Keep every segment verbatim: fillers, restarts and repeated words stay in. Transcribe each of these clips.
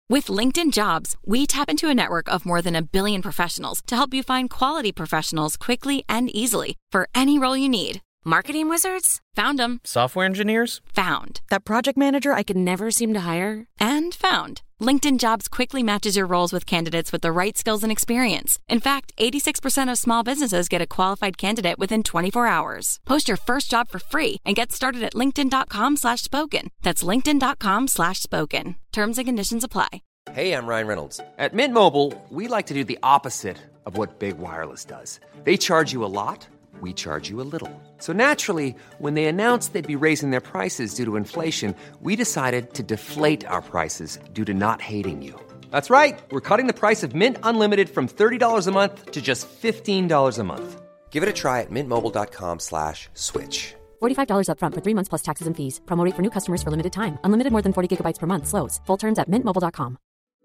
With LinkedIn Jobs, we tap into a network of more than a billion professionals to help you find quality professionals quickly and easily for any role you need. Marketing wizards? Found them. Software engineers? Found. That project manager I could never seem to hire? And found. LinkedIn Jobs quickly matches your roles with candidates with the right skills and experience. In fact, eighty-six percent of small businesses get a qualified candidate within twenty-four hours. Post your first job for free and get started at linkedin.com slash spoken. That's linkedin.com slash spoken. Terms and conditions apply. Hey, I'm Ryan Reynolds. At Mint Mobile, we like to do the opposite of what Big Wireless does. They charge you a lot. We charge you a little. So naturally, when they announced they'd be raising their prices due to inflation, we decided to deflate our prices due to not hating you. That's right. We're cutting the price of Mint Unlimited from thirty dollars a month to just fifteen dollars a month. Give it a try at mintmobile.com slash switch. forty-five dollars up front for three months plus taxes and fees. Promo rate for new customers for limited time. Unlimited more than forty gigabytes per month. Slows full terms at mint mobile dot com.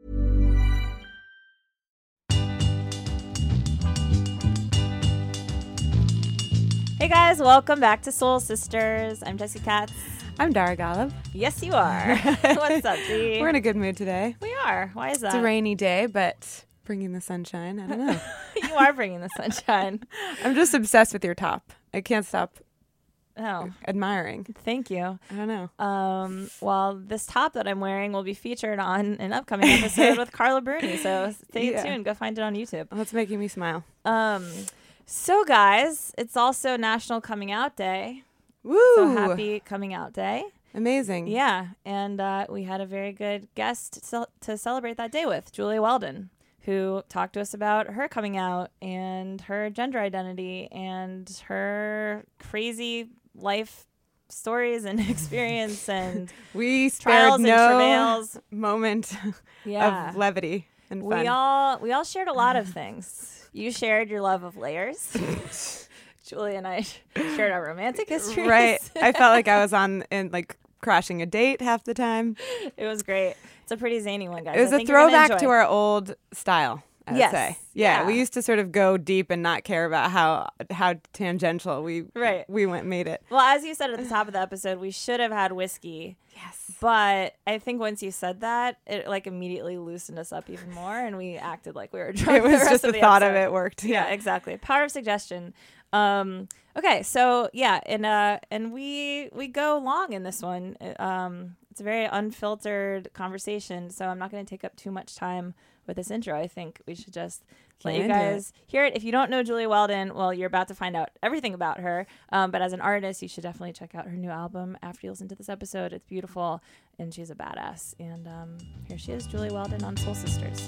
Hey guys, welcome back to Soul Sisters. I'm Jessie Katz. I'm Dara Golub. Yes, you are. What's up, Dee? We're in a good mood today. We are. Why is that? It's a rainy day, but bringing the sunshine. I don't know. You are bringing the sunshine. I'm just obsessed with your top. I can't stop oh. admiring. Thank you. I don't know. Um, well, this top that I'm wearing will be featured on an upcoming episode with Carla Bruni, so stay Yeah. tuned. Go find it on YouTube. That's making me smile. Um, so, guys, it's also National Coming Out Day. Woo! So happy Coming Out Day. Amazing. Yeah, and uh, we had a very good guest to, cel- to celebrate that day with, Julia Weldon, who talked to us about her coming out and her gender identity and her crazy life stories and experience and We trials spared and no travails. moment Yeah. of levity and fun. We all we all shared a lot of things. You shared your love of layers. Julie and I shared our romantic histories. Right. I felt like I was on in like crashing a date half the time. It was great. It's a pretty zany one, guys. It was I a think you're gonna throwback enjoy to it. our old style, I would Yes. say. Yeah, Yeah. we used to sort of go deep and not care about how how tangential we Right. we went made it. Well, as you said at the top of the episode, we should have had whiskey. Yes. But I think once you said that, it like immediately loosened us up even more, and we acted like we were drunk. It was the rest just of the the thought of episode. it worked. Yeah, Yeah. exactly. Power of suggestion. Um, okay, so yeah, and uh, and we we go long in this one. It, um, it's a very unfiltered conversation, so I'm not going to take up too much time with this intro. I think we should just let Get you into guys hear it. If you don't know Julia Weldon, well, you're about to find out everything about her. Um, but as an artist, you should definitely check out her new album after you listen to this episode. It's beautiful, and she's a badass. And um, here she is, Julia Weldon on Soul Sisters.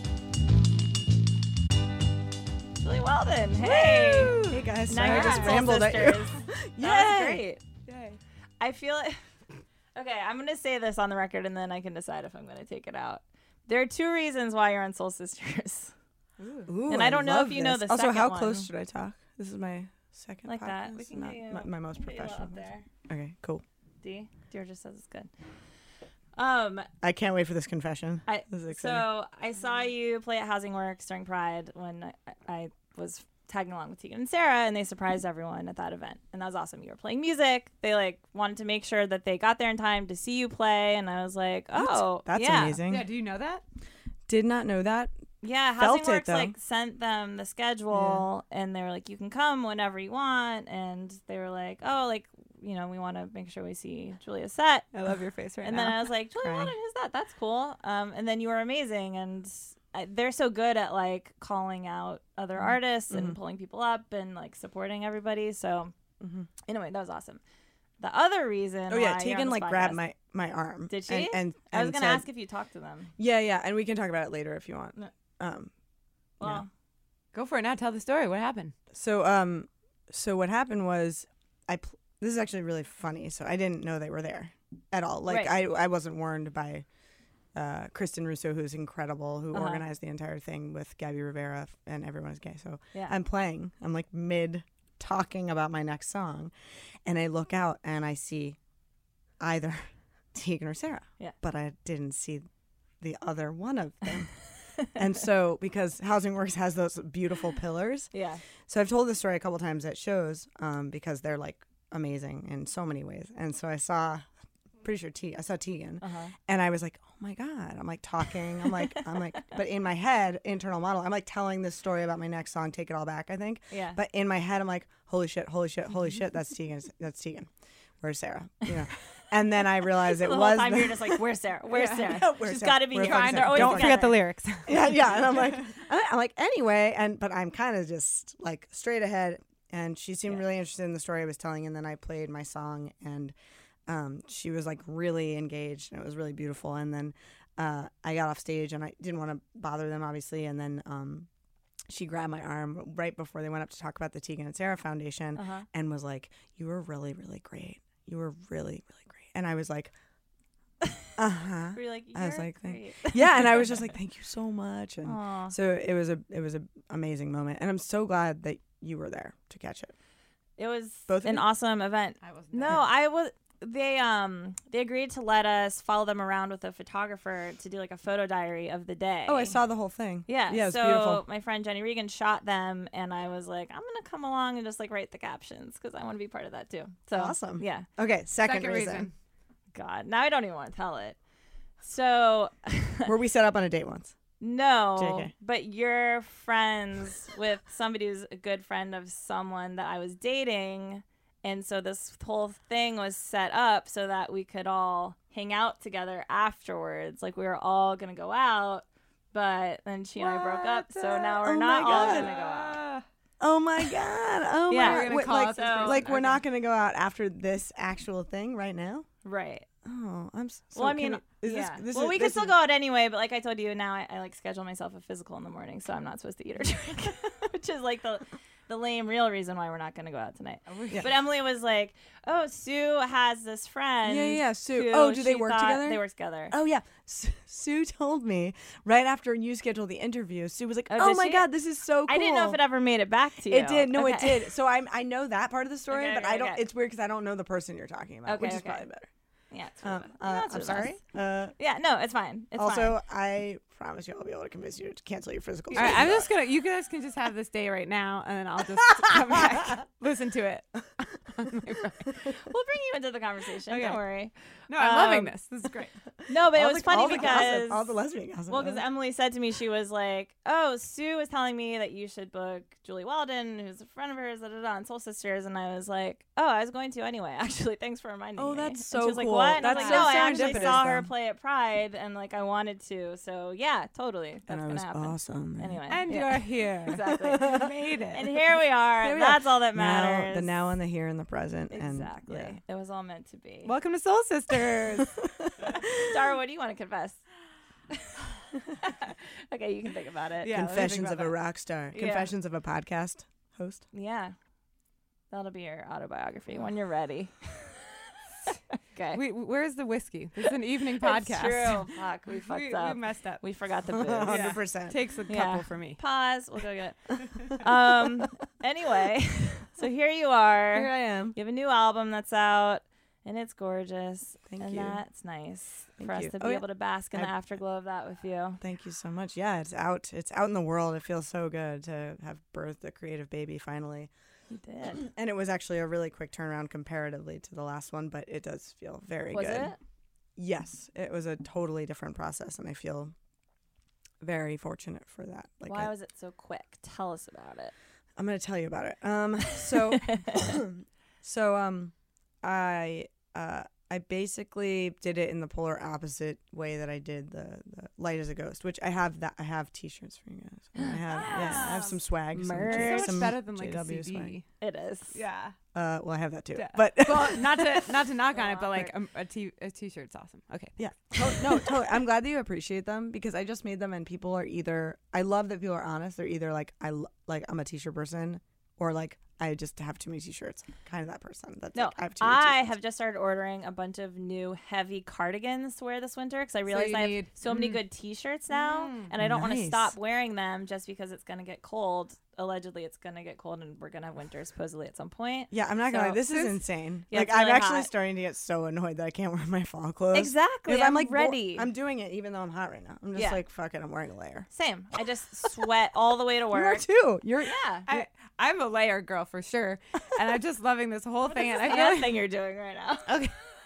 Julia Weldon, hey! Hey guys, Now sorry, you're I just on Soul rambled at you. Sisters. That was Yay! great. Yay. I feel it. Okay, I'm going to say this on the record, and then I can decide if I'm going to take it out. There are two reasons why you're on Soul Sisters. Ooh, And I don't know love if you know this. the Also, second how one. close should I talk? This is my second Like podcast. that. We can not get you, my, my most get you professional. up there. Okay, cool. D. Georgia says it's good. Um, I can't wait for this confession. I This is exciting. so I saw you play at Housing Works during Pride when I, I was tagging along with Tegan and Sarah, and they surprised everyone at that event, and that was awesome. You were playing music. They like wanted to make sure that they got there in time to see you play, and I was like, oh, That's yeah. amazing. Yeah, do you know that? Did not know that. Yeah, Felt Housing it, Works though. like sent them the schedule, and they were like, you can come whenever you want, and they were like, oh, like, you know, we want to make sure we see Julia's set. I love your face right And now. then I was like, Julia Crying. Weldon, who's that? That's cool. Um, and then you were amazing, and I, they're so good at like calling out other artists and pulling people up and like supporting everybody. So anyway, that was awesome. The other reason, Oh yeah, why you're on Tegan this like grabbed podcast- my my arm. Did she? And, and, I was and gonna said- ask if you talked to them. Yeah, yeah, and we can talk about it later if you want. No. Um, Well, Go for it now. Tell the story. What happened? so um, so what happened was I. Pl- this is actually really funny. So I didn't know they were there at all. Like Right. I I wasn't warned by. Uh, Kristen Russo, who's incredible, who Uh-huh. organized the entire thing with Gabby Rivera, and everyone is gay. So yeah. I'm playing. I'm like mid talking about my next song, and I look out and I see either Tegan or Sarah. Yeah. But I didn't see the other one of them. And so because Housing Works has those beautiful pillars, yeah. so I've told this story a couple times at shows um, because they're like amazing in so many ways. And so I saw, pretty sure T, I saw Tegan, Uh-huh. and I was like, oh my God. I'm like talking. I'm like, I'm like, but in my head, internal model, I'm like telling this story about my next song, Take It All Back, I think. Yeah. But in my head, I'm like, holy shit, holy shit, holy shit. That's Tegan. That's Tegan. Where's Sarah? You know. And then I realized it the was. whole time the- you're just like, where's Sarah? Where's Sarah? Yeah, where's She's Sarah? got to be Where's here. fucking They're always Don't forget the together. lyrics. yeah, yeah. And I'm like, I'm like, anyway, and but I'm kind of just like straight ahead. And she seemed Yeah. really interested in the story I was telling. And then I played my song, and um, she was like really engaged, and it was really beautiful. And then uh, I got off stage, and I didn't want to bother them, obviously. And then um, she grabbed my arm right before they went up to talk about the Tegan and Sarah Foundation, Uh-huh. and was like, "You were really, really great. You were really, really great." And I was like, "Uh huh." Were you like, I was "You're like, thank- great." Yeah, and I was just like, "Thank you so much." And Aw. so it was a it was an amazing moment, and I'm so glad that you were there to catch it. It was Both of an you? awesome event. I wasn't No, there. I was. They um they agreed to let us follow them around with a photographer to do like a photo diary of the day. Oh, I saw the whole thing. Yeah, yeah, it's so beautiful. my friend Jenny Regan shot them, and I was like, I'm gonna come along and just like write the captions because I want to be part of that too. So Awesome. Yeah. Okay, second, Second reason. reason. God, now I don't even want to tell it. So Were we set up on a date once? no, J K. but you're friends with somebody who's a good friend of someone that I was dating. And so this whole thing was set up so that we could all hang out together afterwards. Like we were all going to go out, but then she and I broke up. So now we're Oh not my all God. going to go out. Oh my god! Oh Yeah. my We're god! gonna Wait, call like, out this person. like we're Okay. not gonna go out after this actual thing right now. Right. Oh, I'm s- so. well, I can mean, we- is yeah. this, this well, is, we this can still is- go out anyway, but like I told you, now I, I like schedule myself a physical in the morning, so I'm not supposed to eat or drink, which is like the the lame real reason why we're not going to go out tonight. Yeah. But Emily was like, "Oh, Sue has this friend." Yeah, yeah, yeah, Sue. who Oh, do they she work thought- together? They work together. Oh yeah, S- Sue told me right after you scheduled the interview. Sue was like, Oh, "Oh, did my she? god, this is so cool." I didn't know if it ever made it back to you. It did. No, it Okay. did. So I'm I know that part of the story, Okay, but okay, I don't. okay. It's weird because I don't know the person you're talking about, Okay, which is okay. probably better. Yeah. It's Um, fine. uh, That's I'm what it sorry. was. Uh, Yeah. No, it's fine. It's also, fine. I promise you, I'll be able to convince you to cancel your physical. All right, I'm just gonna. You guys can just have this day right now, and then I'll just come back, listen to it. on my phone. We'll bring you into the conversation. Okay. Don't worry. No, I'm loving Um, this. This is great. No, but all it was the, funny all the because gossip, all the lesbian gossip. well, because Emily said to me, she was like, "Oh, Sue was telling me that you should book Julie Weldon, who's a friend of hers, da da da, on Soul Sisters." And I was like, "Oh, I was going to anyway." Actually, thanks for reminding Oh, me. that's And so she was like, cool. "What?" And I was That's like, so "No, I actually serendipitous, saw her though. play at Pride, and like I wanted to." So yeah, totally, that's and I gonna was happen. awesome. Anyway, And yeah. you're here. Exactly. You made it. And here we are. Here we That's all that now, matters. the now and the here and the present. Exactly. And, It was all meant to be. Welcome to Soul Sisters. Dara, what do you want to confess? Okay, you can think about it. Yeah. yeah. let me think Confessions of about a that. rock star. Yeah. Confessions of a podcast host. Yeah. That'll be your autobiography when you're ready. Okay. We, where's the whiskey? This is an evening podcast. It's true. Fuck, we fucked we, up. we messed up. We forgot the booze. Hundred percent. Takes a couple Yeah. for me. Pause. We'll go get it. Um. Anyway, so here you are. Here I am. You have a new album that's out, and it's gorgeous. Thank and you. that's nice Thank for us you. to be Oh, yeah. able to bask in the I- afterglow of that with you. Thank you so much. Yeah, it's out. It's out in the world. It feels so good to have birthed a creative baby finally. You did. And it was actually a really quick turnaround comparatively to the last one, but it does feel very Was good. it? Yes, it was a totally different process, and I feel very fortunate for that. Like, Why I, was it so quick? Tell us about it. I'm gonna tell you about it. Um, so, so um, I uh, I basically did it in the polar opposite way that I did the, the Light as a Ghost, which I have that I have T-shirts for you guys. And I have yeah, I have some swag, some, Merch. J- So much some better than like J a W C swag. D. It is. Yeah. Uh, well, I have that too, Yeah. but Well, not to not to knock on it, but like a, a t a t-shirt's awesome. Okay. yeah, to- no, totally. I'm glad that you appreciate them because I just made them, and people are either I love that people are honest. They're either like I l- like I'm a T-shirt person, or like I just have too many T-shirts. Kind of that person. That's No, like, I have too many I T-shirts. have just started ordering a bunch of new heavy cardigans to wear this winter because I realize you I have need- so many mm. good T-shirts now, Mm. and I don't want to Nice. stop wearing them just because it's going to get cold. Allegedly, it's going to get cold, and we're going to have winter supposedly at some point. Yeah, I'm not gonna So- lie. This is This- insane. Yeah, like it's I'm really actually hot. starting to get so annoyed that I can't wear my fall clothes. Exactly. 'Cause I'm, I'm like bo- ready. I'm doing it even though I'm hot right now. I'm just Yeah. like fuck it. I'm wearing a layer. Same. I just sweat all the way to You are work. too. You're Yeah. I, I'm a layer girl for sure, and I'm just loving this whole thing. And I feel Hand like, thing you're doing right now. okay.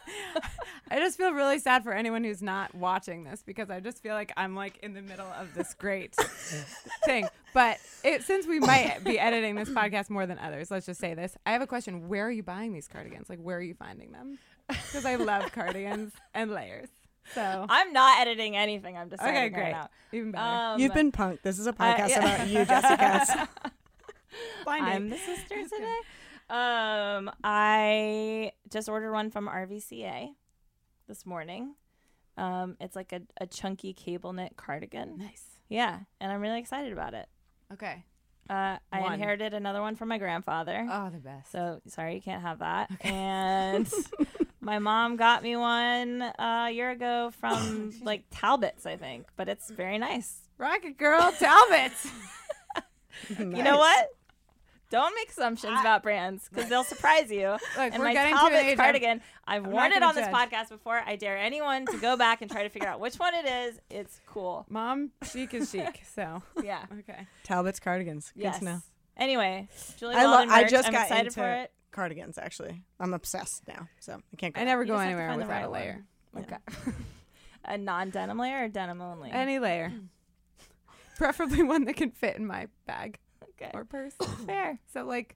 I just feel really sad for anyone who's not watching this because I just feel like I'm like in the middle of this great thing. But it, since we might be editing this podcast more than others, let's just say this. I have a question. Where are you buying these cardigans? Like, where are you finding them? Because I love cardigans and layers. So I'm not editing anything. I'm deciding okay, great. right now. Even better. Um, You've been punked. This is a podcast uh, yeah. about you, Jessica. I'm the sister today. Um, I just ordered one from R V C A this morning. Um, it's like a, a chunky cable knit cardigan. Nice. Yeah, and I'm really excited about it. Okay. Uh, I One. inherited another one from my grandfather. Oh, the best. So sorry, you can't have that. Okay. And my mom got me one uh, a year ago from like Talbot's, I think, but it's very nice. Rocket Girl Talbot. You know what? Don't make assumptions I, about brands because they'll surprise you. Look, and we're my getting Talbot to an age cardigan, I've I'm worn not it on gonna this judge. podcast before. I dare anyone to go back and try to figure out which one it is. It's cool. Mom, chic is chic. So Yeah. okay. Talbot's cardigans. Good Yes. to know. Anyway, Julie I, lo- Weldon I merch. just I'm got excited into for it. cardigans, actually. I'm obsessed now, so I can't go I never You go just have to anywhere find the without right a layer. one. Okay. A non-denim layer or denim only? Any layer. Preferably one that can fit in my bag Okay. or purse. Fair. So like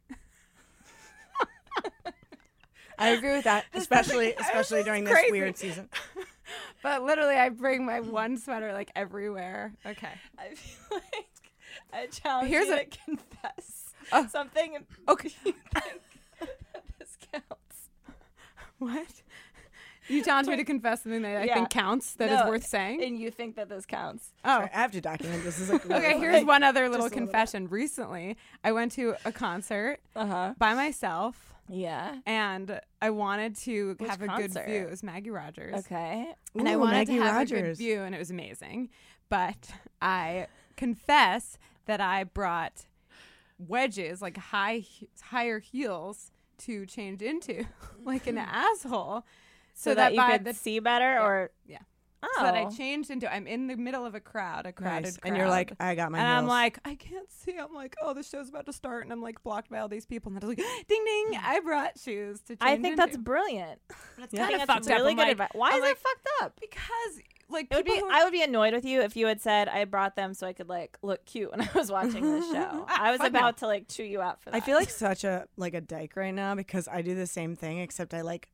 I agree with that, especially especially during this crazy. weird season. but literally I bring my one sweater like everywhere. Okay. I feel like I challenge Here's you a- to confess Oh. something. and Okay. you think that this counts. What? You challenge me to confess something that I Yeah. think counts, that is No, worth saying? And you think that this counts. Oh. Sorry, I have to document this. This is like Okay, really here's funny. one other little Just a little bit. confession. Recently, I went to a concert Uh huh. by myself, Yeah. and I wanted to Which have a concert? good view. It was Maggie Rogers. Okay. And I Ooh, wanted Maggie to have a Rogers. good view, and it was amazing. But I confess that I brought wedges, like high, he- higher heels, to change into, like an asshole, So, that, you by could the see better, or yeah. oh, so that I changed into. I'm in the middle of a crowd, a crowded Nice. crowd, And you're like, I got my and I'm heels. like, I can't see. I'm like, oh, the show's about to start, and I'm like blocked by all these people, and I was like, ding ding, I brought shoes to change I think that's into. brilliant. That's I kind think of that's fucked up. really I'm good like- advice. Why I'm is like, it fucked up? because like It would be. people who- I would be annoyed with you if you had said I brought them so I could like look cute when I was watching this show. I was Fuck no. about to like chew you out for that. I feel like such a like a dyke right now because I do the same thing except I like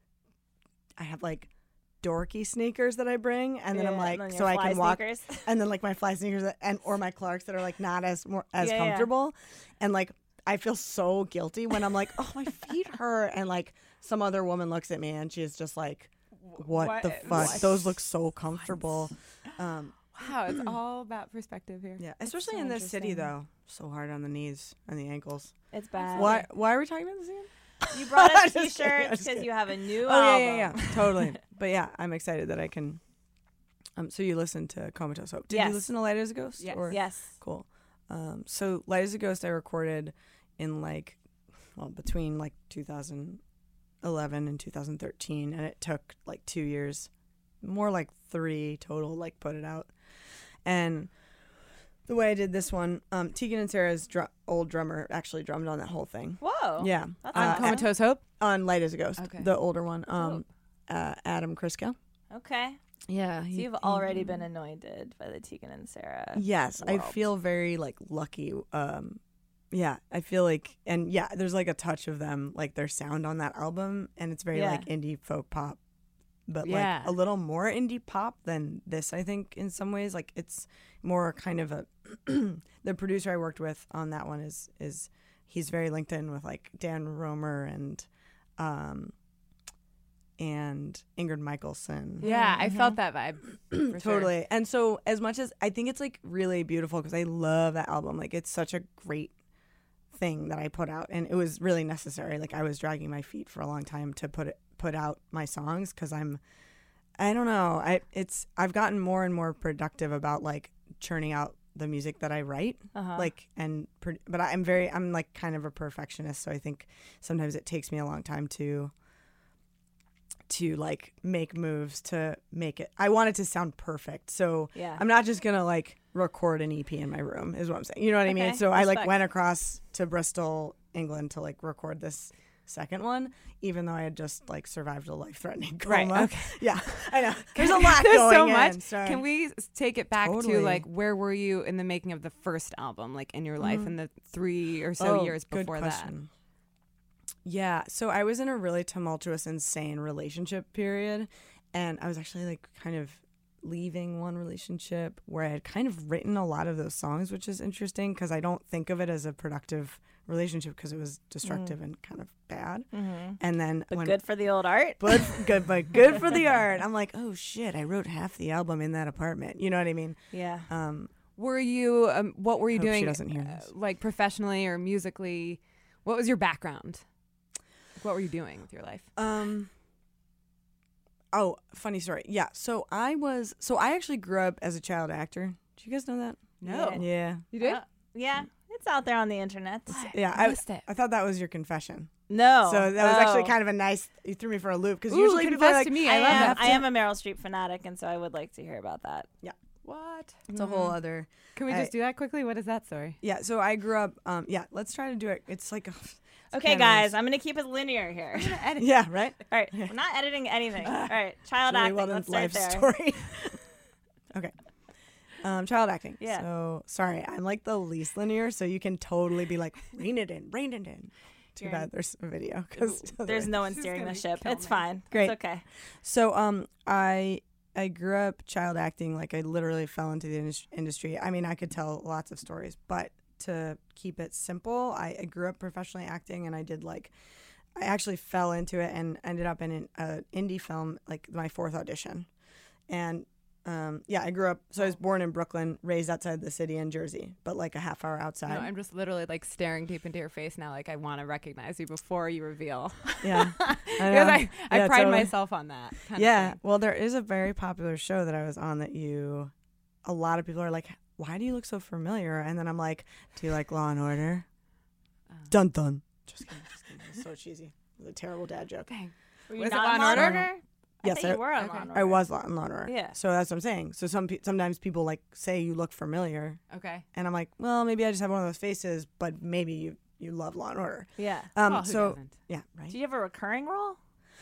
I have like dorky sneakers that I bring and then I'm Yeah, like and then so your I fly can walk sneakers. and then like my fly sneakers that- and or my Clarks that are like not as more as Yeah, yeah. comfortable and like I feel so guilty when I'm like oh my feet hurt and like some other woman looks at me and she's just like what, what- the fuck what? those look so comfortable um Wow, it's all about perspective here. yeah especially so in this city interesting. though so hard on the knees and the ankles It's bad. why why are we talking about this again You brought us Just kidding, I'm t-shirts just because kidding. you have a new Oh album. yeah, yeah, yeah, totally. But yeah, I'm excited that I can. Um, so you listened to Comatose Hope? Did Yes. you listen to Light as a Ghost? Yes. Or- Yes. Cool. Um, so Light as a Ghost, I recorded in like, well, between like two thousand eleven and two thousand thirteen, and it took like two years, more like three total, like put it out. And the way I did this one, um, Tegan and Sarah's dr- old drummer actually drummed on that whole thing. Whoa. Yeah, That's On Uh, awesome. Comatose Hope. on Light as a Ghost, Okay. the older one. Um, uh, Adam Crisco. Okay. Yeah, So he- you've already been anointed by the Tegan and Sarah. Yes, I world. feel very like lucky. Um, yeah, I feel like, and yeah, there's like a touch of them, like their sound on that album, and it's very Yeah. like indie folk pop, but Yeah. like a little more indie pop than this. I think in some ways, like it's more kind of a. The producer I worked with on that one is is he's very linked in with like Dan Romer and, um, and Ingrid Michaelson. Yeah, I Mm-hmm. felt that vibe. for sure. Totally. And so as much as I think it's like really beautiful because I love that album. Like it's such a great thing that I put out and it was really necessary. Like I was dragging my feet for a long time to put it put out my songs because I'm I don't know. I it's I've gotten more and more productive about like churning out the music that I write. Uh-huh. Like and pro- but I'm very I'm like kind of a perfectionist, so I think sometimes it takes me a long time to to like make moves to make it. I want it to sound perfect. So Yeah. I'm not just going to like record an E P in my room is what I'm saying. You know what I mean? Okay, So I like respect. went across to Bristol, England to like record this second one, even though I had just like survived a life-threatening coma. Right, okay. Yeah, I know. There's a lot There's going so in, much. sorry. Can we s- take it back Totally. to like where were you in the making of the first album, like in your life, in the three or so Oh, years good before that? question. Yeah, so I was in a really tumultuous, insane relationship period, and I was actually like kind of leaving one relationship where I had kind of written a lot of those songs, which is interesting because I don't think of it as a productive relationship because it was destructive and kind of bad. Mm-hmm. And then But when good for the old art. but good, but good for the art. I'm like, oh shit, I wrote half the album in that apartment. You know what I mean? Yeah. Um, Were you? Um, what were you Hope she doing? doesn't hear uh, this. like professionally or musically? What was your background? What were you doing with your life? Um. Oh, funny story. Yeah. So I was. So I actually grew up as a child actor. Do you guys know that? No. Yeah. You did? Uh, yeah. It's out there on the internet. Yeah. I I, missed it. I thought that was your confession. No. So that was actually Oh. kind of a nice. You threw me for a loop because Ooh, usually people are confess like, to me. I, I, love am, that. I am a Meryl Streep fanatic, and so I would like to hear about that. What? it's a whole other. Can we I- just do that quickly? What is that story? Yeah. So I grew up. Um. Yeah. Let's try to do it. It's like. A, it's Okay, kind of guys, nice. I'm going to keep it linear here. Yeah. Right. All right. We're not editing anything. All right. Child Julie acting. Weldon's Let's start life there. story. Okay. Um, child acting. Yeah. So sorry, I'm like the least linear, so you can totally be like, rein it in, rein it in. Too You're- bad there's a video because There's no one This is steering the gonna ship. kill It's me. fine. Great. It's okay. So um, I I grew up child acting. Like I literally fell into the indus- industry. I mean, I could tell lots of stories, but to keep it simple, I, I grew up professionally acting, and I did like. I actually fell into it and ended up in an uh, indie film, like my fourth audition. And um, yeah, I grew up, so I was born in Brooklyn, raised outside the city in Jersey, but like a half hour outside. No, I'm just literally like staring deep into your face now. Like I want to recognize you before you reveal. Yeah. I because know. I, I Yeah, pride totally. myself on that. Kind Of Yeah. thing. Well, there is a very popular show that I was on that you, a lot of people are like, why do you look so familiar? And then I'm like, do you like Law and Order? Oh. Dun dun. Just kidding. Just kidding. It's so cheesy. It was a terrible dad joke. Dang. Were you Was it not Law on and Law Order? I Yes, thought I- you were on okay. Law and Order. I was Law and Order. Yeah. So that's what I'm saying. So some pe- sometimes people like say you look familiar, Okay. and I'm like, well, maybe I just have one of those faces, but maybe you you love Law and Order. Yeah. Um. Well, who so doesn't? yeah, right. Do you have a recurring role?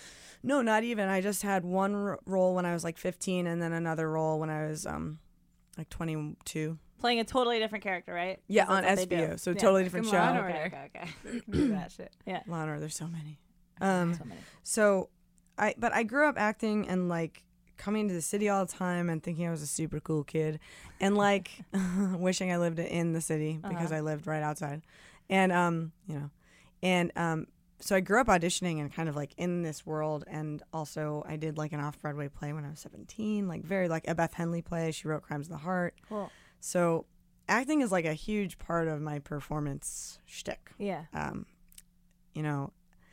No, not even. I just had one r- role when I was like fifteen, and then another role when I was um like twenty-two. Playing a totally different character, right? Yeah, 'Cause on that's S what they B do. O. So Yeah. totally different Like show. Law and Okay, Order. okay, okay. You can do that shit. Yeah. Law and Order. There's so many. Um. So many. So I but I grew up acting and like coming to the city all the time and thinking I was a super cool kid, and like wishing I lived in the city because Uh-huh. I lived right outside, and um you know, and um. So I grew up auditioning and kind of like in this world, and also I did like an off-Broadway play when I was seventeen, like very like a Beth Henley play. She wrote Crimes of the Heart. Cool. So acting is like a huge part of my performance shtick, Yeah. um, you know,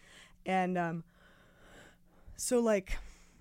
and um, so like,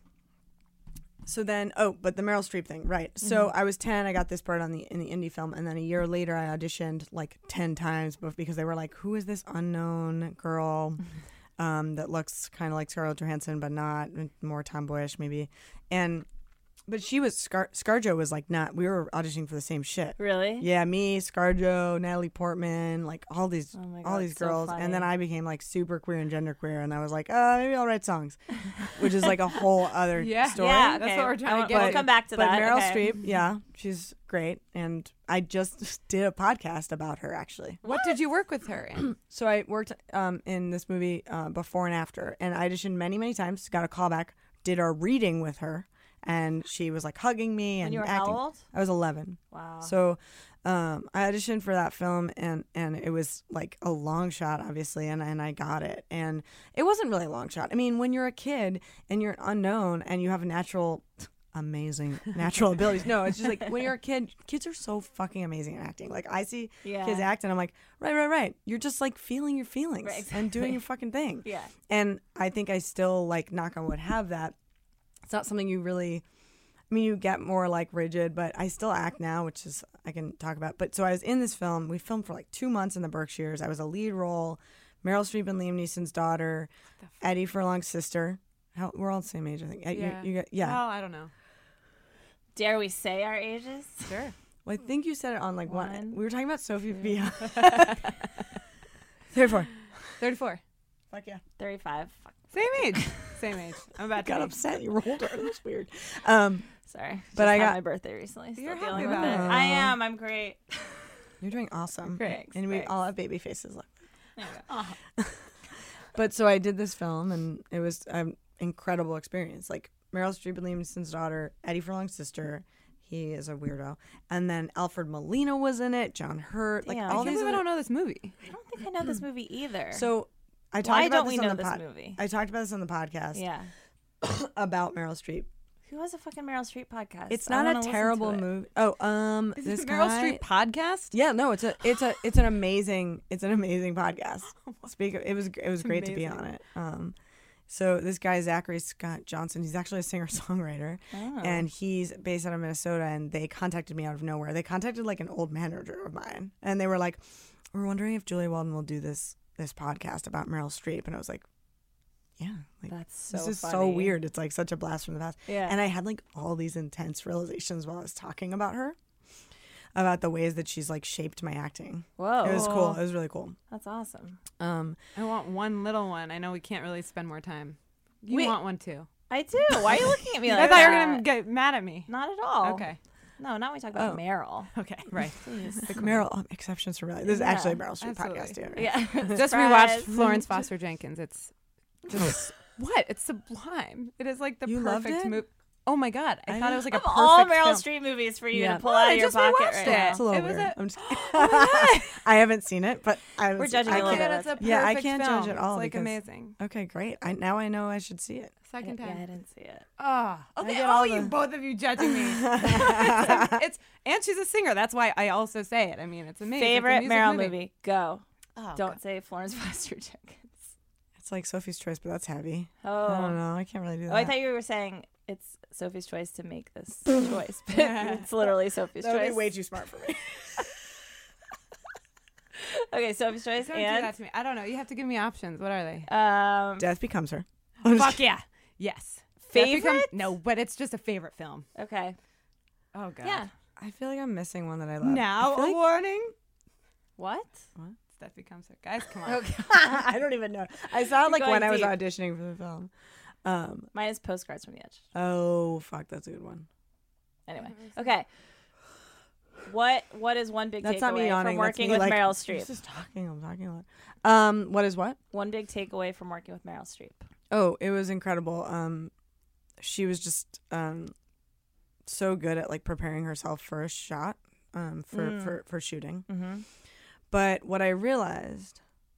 so then oh, but the Meryl Streep thing, right? So I was ten, I got this part on the in the indie film, and then a year later I auditioned like ten times, but because they were like, who is this unknown girl? Um, that looks kind of like Scarlett Johansson, but not, more tomboyish maybe, and. But she was, Scar- ScarJo was like not, we were auditioning for the same shit. Really? Yeah, me, ScarJo, Natalie Portman, like all these, Oh my all God, these so girls, and then funny. I became like super queer and genderqueer, and I was like, uh, maybe I'll write songs, which is like a whole other Yeah. story. Yeah, That's okay. what we're trying I to won't- get We'll to. come back to But that. Meryl okay. Streep, yeah, she's great, and I just did a podcast about her actually. What did you work with her in? So I worked um, in this movie uh, before and after, and I auditioned many, many times. Got a call back, did a reading with her, and she was like hugging me and When you were acting. how old? I was eleven. Wow. So um, I auditioned for that film, and, and it was like a long shot, obviously, and, and I got it. And it wasn't really a long shot. I mean, when you're a kid and you're unknown and you have a natural, amazing natural abilities. No, it's just like when you're a kid, kids are so fucking amazing at acting. Like I see Yeah. kids act, and I'm like, right, right, right. You're just like feeling your feelings Right, and doing exactly. your fucking thing. Yeah. And I think I still, like, knock on wood, have that. It's not something you really, I mean, you get more, like, rigid, but I still act now, which is, I can talk about. But so I was in this film. We filmed for, like, two months in the Berkshires. I was a lead role. Meryl Streep and Liam Neeson's daughter. Eddie Furlong's sister. How, we're all the same age, I think. Uh, you- Yeah. You, got, yeah. Well, I don't know. Dare we say our ages? Sure. Well, I think you said it on, like, one. One, We were talking about Sophie Via. thirty-four. thirty-four. Fuck yeah. thirty-five. Same age. Same age. I'm about to Got be- upset. You rolled her. That was weird. Um, Sorry. But Just I had got- my birthday recently. Still You're dealing happy with about it. it. I am. I'm great. you're doing awesome. Thanks, And we thanks. all have baby faces. Look. There you go. Oh. But so I did this film, and it was an incredible experience. Like Meryl Streep and Liam Neeson's daughter, Eddie Furlong's sister. He is a weirdo. And then Alfred Molina was in it. John Hurt. Like Damn. all I can't these. believe I other- don't know this movie. I don't think I know this movie either. So I talked why about don't this we on know the this pod- movie? I talked about this on the podcast. Yeah. About Meryl Streep. Who has a fucking Meryl Streep podcast? It's I not wanna a listen terrible to it. movie. Oh, um, Is this this Meryl guy- Streep podcast? Yeah, no, it's a it's a it's an amazing it's an amazing podcast. Speak of, it was it was great to be amazing. on it. Um, so this guy Zachary Scott Johnson, he's actually a singer songwriter, Oh. and he's based out of Minnesota. And they contacted me out of nowhere. They contacted like an old manager of mine, and they were like, "We're wondering if Julia Walden will do this this podcast about Meryl Streep." And I was like, "Yeah, like That's so this is so funny. weird. It's like such a blast from the past." Yeah. And I had like all these intense realizations while I was talking about her, about the ways that she's like shaped my acting. Whoa. It was cool. It was really cool. That's awesome. Um, I want one little one. I know we can't really spend more time. You Wait. want one too. I do. Why are you looking at me like I thought you were that? going to get mad at me. Not at all. Okay. No, not when we talk about Oh. Meryl. Okay. Right. Jeez. like Meryl, um, exceptions for reality. This is Yeah, actually a Meryl Streep absolutely. podcast too. Right? Yeah. Just Surprise. rewatched Florence Foster Jenkins. It's just what? It's sublime. It is like the You loved perfect it? movie. Oh my god! I, I thought know. it was like a Of perfect all Meryl film. Streep movies for you Yeah. to pull Oh, out I of your just pocket rewatched right it. now. It's a little It was weird. a- I'm just Oh I haven't seen it, but I was, We're judging I you a little can't- bit. It's a perfect Yeah, I can't judge film. at all It's like because- amazing. Okay, great. I now I know I should see it. Second Yeah, time. I didn't see it. Oh, okay. get Oh, all you the- both of you judging me. it's, it's and she's a singer. That's why I also say it. I mean, it's amazing. It's a Favorite music Meryl movie. movie? Go. Oh, Don't God. say Florence Foster Jenkins. It's like Sophie's Choice, but that's heavy. Oh. I don't know. I can't really do that. Oh, I thought you were saying it's Sophie's choice to make this choice, but it's literally Sophie's that would choice. be way too smart for me. Okay, Sophie's choice Don't do and that to me. I don't know. You have to give me options. What are they? um Death Becomes Her. Fuck yeah. Yes. That become- favorite. no, but it's just a favorite film. Okay. Oh god. Yeah. I feel like I'm missing one that I love. Now I a feel like- warning. What? Stuff becomes her. Guys, come on. Okay. I don't even know. I saw it like going when I was deep. auditioning for the film. Um. Mine is Postcards from the Edge. Oh fuck, that's a good one. Anyway. Okay. What What is one big That's takeaway not me yawning. from that's working me, with like, Meryl I'm Streep? just talking. I'm talking a lot. Um. What is what? One big takeaway from working with Meryl Streep. Oh, it was incredible. Um, she was just um, so good at like preparing herself for a shot, um, for Mm. for for shooting. Mm-hmm. But what I realized,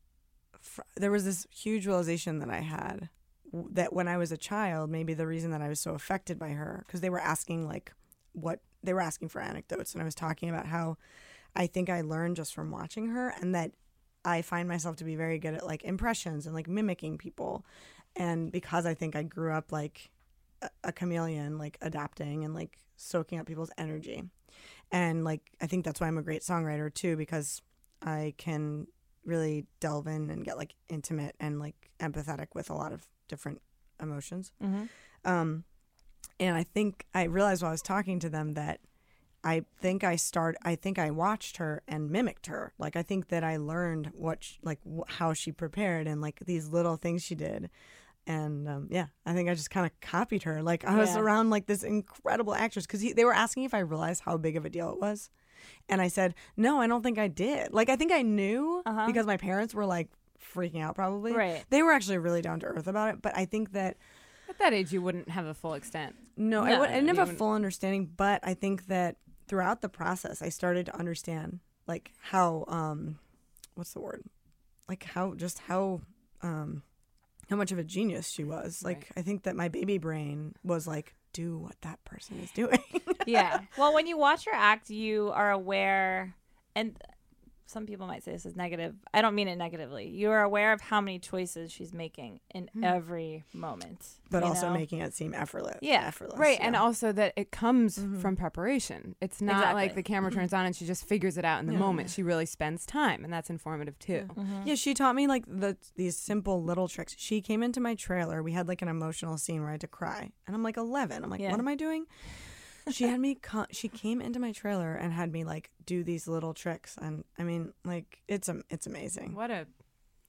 fr- there was this huge realization that I had w- that when I was a child, maybe the reason that I was so affected by her, because they were asking like what they were asking for anecdotes, and I was talking about how I think I learned just from watching her, and that I find myself to be very good at like impressions and like mimicking people. And because I think I grew up like a, a chameleon, like adapting and like soaking up people's energy. And like, I think that's why I'm a great songwriter too, because I can really delve in and get like intimate and like empathetic with a lot of different emotions. Mm-hmm. Um, and I think I realized while I was talking to them that I think I start. I think I watched her and mimicked her. Like I think that I learned what, sh- like wh- how she prepared and like these little things she did. And um, yeah, I think I just kind of copied her. Like I was Yeah. around like this incredible actress because they were asking if I realized how big of a deal it was, and I said no, I don't think I did. Like I think I knew Uh-huh. because my parents were like freaking out. Probably Right. They were actually really down to earth about it. But I think that At that age, you wouldn't have a full extent. no, I, No, would, I didn't you have a wouldn't- full understanding. But I think that throughout the process, I started to understand like how um, what's the word? Like how just how um. how much of a genius she was. Like, Right. I think that my baby brain was like, do what that person is doing. Yeah. Well, when you watch her act, you are aware, and some people might say this is negative. I don't mean it negatively. You are aware of how many choices she's making in every moment. But you also know? making it seem effortless. Yeah. Effortless. Right, and yeah. also that it comes Mhm. from preparation. It's not Exactly. like the camera turns on and she just figures it out in the Yeah. moment. She really spends time, and that's informative too. Mhm. Yeah, she taught me like the these simple little tricks. She came into my trailer. We had like an emotional scene where I had to cry, and I'm like eleven. I'm like, Yeah. what am I doing? She had me. Co- she came into my trailer and had me like do these little tricks, and I mean, like it's um, it's amazing. What a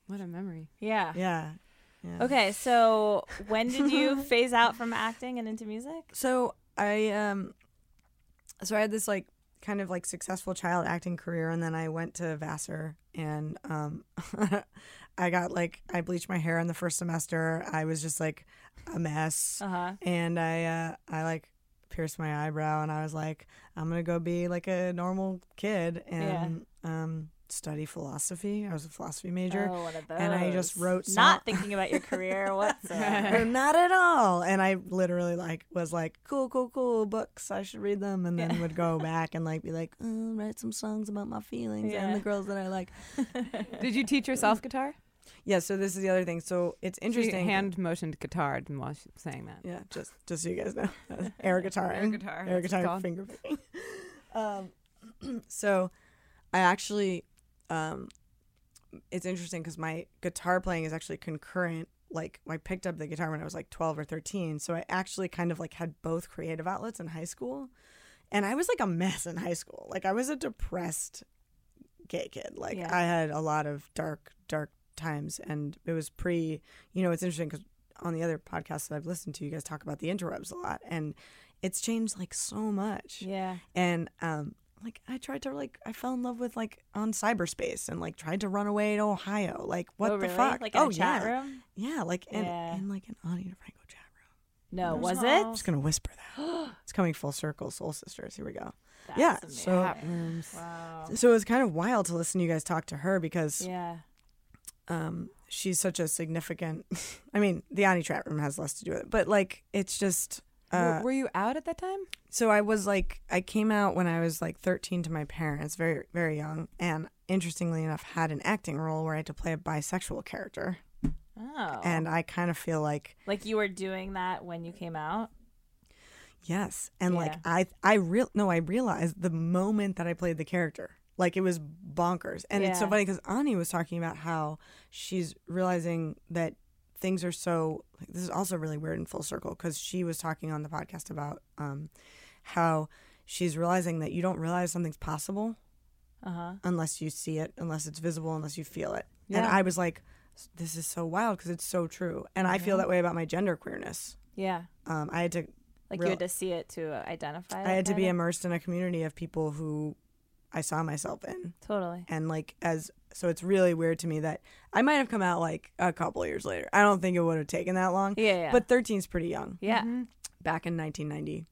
What a memory. Yeah. Yeah. yeah. Okay, so when did you phase out from acting and into music? So I um, so I had this like kind of like successful child acting career, and then I went to Vassar, and um, I got like I bleached my hair in the first semester. I was just like a mess, Uh-huh. and I uh, I like pierced my eyebrow, and I was like, I'm gonna go be like a normal kid and um, study philosophy. I was a philosophy major. Oh, one of those. And I just wrote Not song- thinking about your career whatsoever. Not at all. And I literally like was like, cool, cool, cool books. I should read them, and then Yeah. would go back and like be like, oh, write some songs about my feelings Yeah. and the girls that I like. Did you teach yourself guitar? Yeah. So this is the other thing. So it's interesting. She hand motioned guitar while she was saying that. Yeah, just just so you guys know, uh, air guitar, Air guitar, air that's what it's guitar, called. finger picking. um, so I actually, um, it's interesting because my guitar playing is actually concurrent. Like I picked up the guitar when I was like twelve or thirteen, so I actually kind of like had both creative outlets in high school, and I was like a mess in high school. Like I was a depressed gay kid. Like Yeah. I had a lot of dark, dark times, and it was pre. You know, it's interesting because on the other podcasts that I've listened to, you guys talk about the interwebs a lot, and it's changed like so much. Yeah. And um, like I tried to like I fell in love with like on cyberspace and like tried to run away to Ohio. Like what Oh, the really? fuck? Like in oh a chat yeah, room? yeah. Like in, Yeah. in like an Ani DeFranco chat room. No, was I'm it? just gonna whisper that. It's coming full circle. Soul Sisters. Here we go. That's yeah. amazing. So Chat rooms. Wow. so it was kind of wild to listen to you guys talk to her because Yeah. um, she's such a significant. I mean, the Ani chat room has less to do with it, but like it's just. Uh, were, were you out at that time? So I was like, I came out when I was like thirteen to my parents, very, very young. And interestingly enough, had an acting role where I had to play a bisexual character. Oh. And I kind of feel like, like you were doing that when you came out? yes. And like, Yeah. I, I real, no, I realized the moment that I played the character, like it was bonkers. And it's so Yeah. funny because Ani was talking about how she's realizing that things are so, like, this is also really weird in full circle because she was talking on the podcast about um, how she's realizing that you don't realize something's possible Uh-huh. unless you see it, unless it's visible, unless you feel it. And Yeah. I was like, this is so wild because it's so true. And I feel that way about my gender queerness. Yeah. Um, I had to, Like Real- you had to see it to uh, identify I it, had to be kinda? immersed in a community of people who I saw myself in. Totally. And like, as, so it's really weird to me that I might have come out like a couple of years later. I don't think it would have taken that long. Yeah, yeah. But thirteen is pretty young. Yeah. Back in nineteen ninety-seven,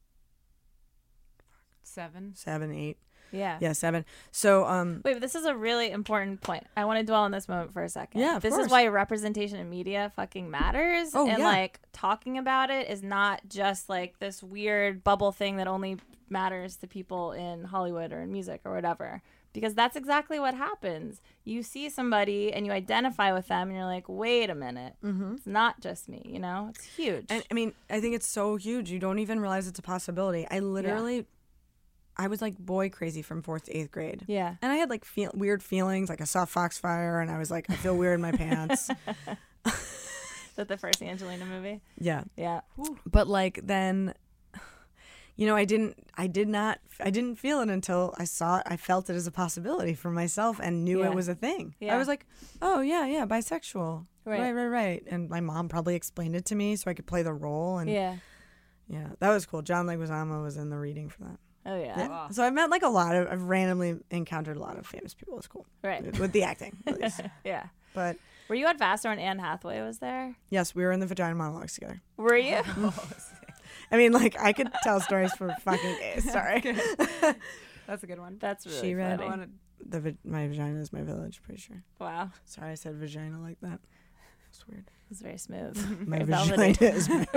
Seven. eight. Yeah. Yeah, seven. So, um, Wait, but this is a really important point. I want to dwell on this moment for a second. Yeah, of This course. is why representation in media fucking matters. Oh, and yeah. like talking about it is not just like this weird bubble thing that only matters to people in Hollywood or in music or whatever. Because that's exactly what happens. You see somebody and you identify with them and you're like, wait a minute. Mm-hmm. It's not just me, you know? It's huge. And I mean, I think it's so huge. You don't even realize it's a possibility. I literally, I was like boy crazy from fourth to eighth grade. yeah. And I had like feel, weird feelings. Like I saw Foxfire and I was like, I feel weird in my pants. Is that the first Angelina movie? Yeah. Yeah. But like then, you know, I didn't, I did not, I didn't feel it until I saw it. I felt it as a possibility for myself and knew Yeah. it was a thing. Yeah. I was like, oh yeah, yeah, bisexual. Right. Right, right, right. And my mom probably explained it to me so I could play the role. And Yeah. yeah, that was cool. John Leguizamo was in the reading for that. Oh, yeah. Yeah. So I've met like a lot of, I've randomly encountered a lot of famous people. It's cool. Right. With, with the acting, at least. Yeah. But Were you at Vassar when Anne Hathaway was there? yes, we were in the Vagina Monologues together. Were you? I mean, like, I could tell stories for fucking days. Sorry. That's a good one. That's really She read funny. the va- My vagina is my village, pretty sure. Wow. Sorry, I said vagina like that. It's weird. It's very smooth. My Very vagina velvety. is my.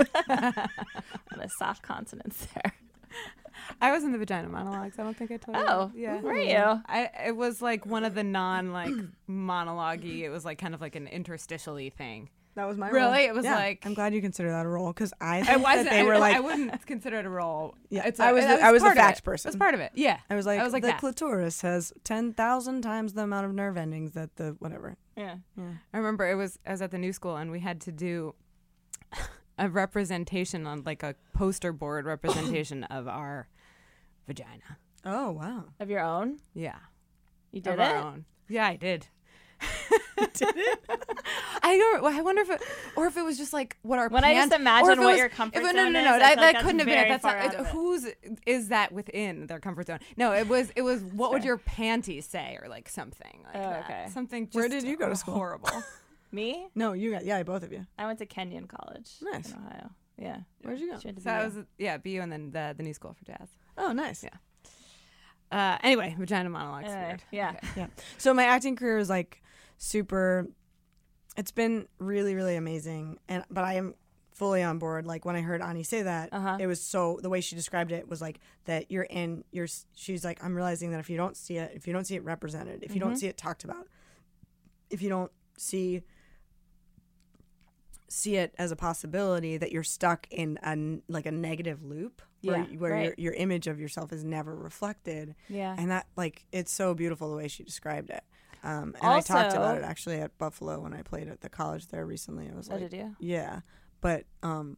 On a soft consonants there. I was in the Vagina Monologues. I don't think I told you. Oh, yeah. were you? I it was like one of the non like monologue-y. It was like kind of like an interstitially thing. That was my Really? role. It was Yeah. like- I'm glad you consider that a role because I I think that wasn't. they I, were I like. wouldn't consider it a role. Yeah, It's I a- was it the- I was the part of facts it. person. That's part of it. Yeah. I was like, I was like the that. clitoris has ten thousand times the amount of nerve endings that the whatever. Yeah. I remember it was I was at the new school and we had to do a representation on like a poster board representation of our vagina. Oh wow. Of your own? Yeah. You did of it? our own. Yeah, I did. Did it? I don't. I wonder if it, or if it was just like what our When I pants, just imagine or if it what was- your comfort if it- zone no, no, no, is, no, I that, feel like that couldn't have that's been it. very That's far not. out It, of it. whose is that within their comfort zone? No, it was. It was. What would your panties say, or like something like Oh, that. okay. Something. Just Where did you go to school? Horrible. Me? No, you got yeah, both of you. I went to Kenyon College Nice. in Ohio. Yeah. Where'd you go? She went to So that B U. was yeah, B U and then the the new school for jazz. Oh, nice. Yeah. Uh, anyway, vagina monologues. Anyway, weird. yeah. Okay. Yeah. So my acting career is like super. It's been really, really amazing, and but I am fully on board. Like when I heard Ani say that, Uh-huh. it was so the way she described it was like that you're in. You're. She's like, I'm realizing that if you don't see it, if you don't see it represented, if you don't see it talked about, if you don't see see it as a possibility, that you're stuck in a n- like a negative loop where, Yeah, where right. your, your image of yourself is never reflected. Yeah. And that, like, it's so beautiful the way she described it. Um, and I talked about Also- it actually at Buffalo when I played at the college there recently. I was Oh, like, did you? yeah, but um,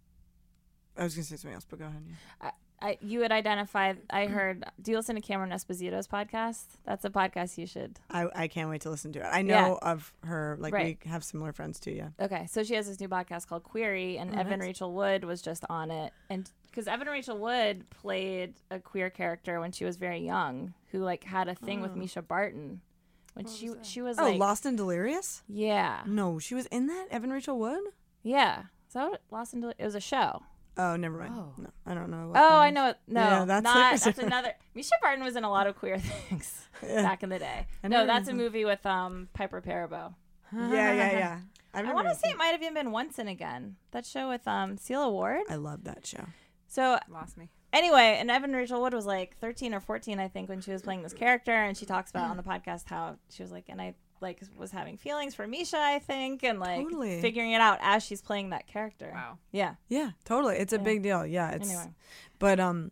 I was gonna say something else, but go ahead. Yeah. I, you would identify. I heard. Do you listen to Cameron Esposito's podcast? That's a podcast you should. I I can't wait to listen to it. I know Yeah. of her. Like Right. we have similar friends too. Yeah. Okay, so she has this new podcast called Query, and Oh, Evan nice. Rachel Wood was just on it, and because Evan Rachel Wood played a queer character when she was very young, who like had a thing with Misha Barton when she she was Oh, like, Lost and Delirious? yeah, No, she was in that. Evan Rachel Wood? yeah. Is that what Lost and Del- it was a show? Oh, never mind. Oh. No, I don't know. Oh, what that I is. know. it- No, Yeah, that's not like a that's different- another. Misha Barton was in a lot of queer things Yeah. back in the day. I No, never that's a even- movie with um Piper Perabo. Yeah, yeah, yeah. I've I never want to even say seen- it might have even been Once and Again. That show with um Celia Ward. I love that show. So Lost me. anyway, and Evan Rachel Wood was like thirteen or fourteen, I think, when she was playing this character, and she talks about on the podcast how she was like, and I like was having feelings for Misha, I think, and like Totally. figuring it out as she's playing that character. Wow. Yeah. Yeah, totally. It's a Yeah. big deal. Yeah, it's. Anyway. But um,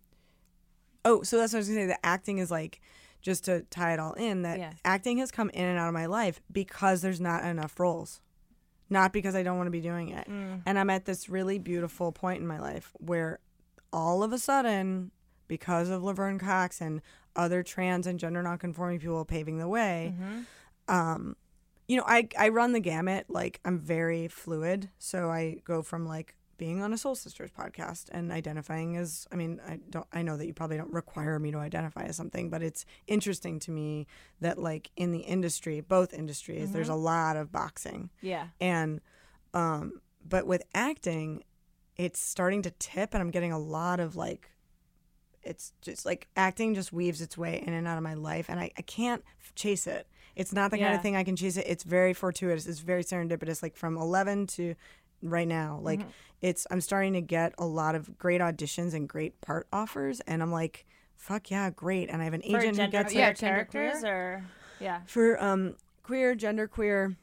oh, so that's what I was gonna say. The acting is like, just to tie it all in, that Yeah. acting has come in and out of my life because there's not enough roles, not because I don't want to be doing it. Mm. And I'm at this really beautiful point in my life where, all of a sudden, because of Laverne Cox and other trans and gender nonconforming people paving the way, um, you know, I I run the gamut. Like, I'm very fluid, so I go from like being on a Soul Sisters podcast and identifying as, I mean, I don't, I know that you probably don't require me to identify as something, but it's interesting to me that like in the industry, both industries, there's a lot of boxing. Yeah. And, um, but with acting, it's starting to tip, and I'm getting a lot of like, it's just like acting just weaves its way in and out of my life, and I, I can't f- chase it. It's not the kind Yeah. of thing I can chase it. It's very fortuitous. It's very serendipitous. Like from eleven to right now, like it's, I'm starting to get a lot of great auditions and great part offers, and I'm like, fuck yeah, great. And I have an For agent who gender gets queer Yeah, it gender characters, or yeah. for um queer, gender queer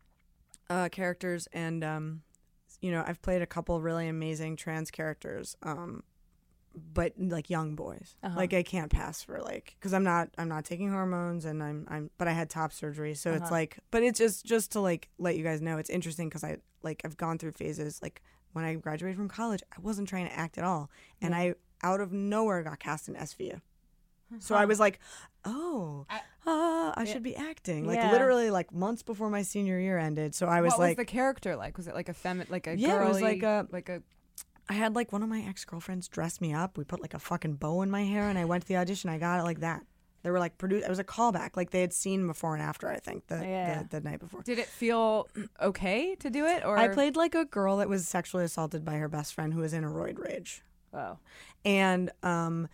uh, characters, and um, you know, I've played a couple really amazing trans characters, um, but like young boys. Uh-huh. Like I can't pass for like, because I'm not I'm not taking hormones, and I'm I'm but I had top surgery, so it's Uh-huh. like, but it's just just to like let you guys know, it's interesting because I like I've gone through phases. Like when I graduated from college, I wasn't trying to act at all, and I out of nowhere got cast in S V U. So I was like, oh, uh, I should be acting. Like Yeah. literally like months before my senior year ended. So I was what like, was the character like? Was it like a femi- like a Yeah, it girly, was like a- like a I had like one of my ex-girlfriends dress me up. We put like a fucking bow in my hair, and I went to the audition. I got it like that. They were like, produ- it was a callback. Like they had seen before and after, I think, the, Yeah. the, the night before. Did it feel okay to do it, or I played like a girl that was sexually assaulted by her best friend who was in a roid rage. Wow. And um,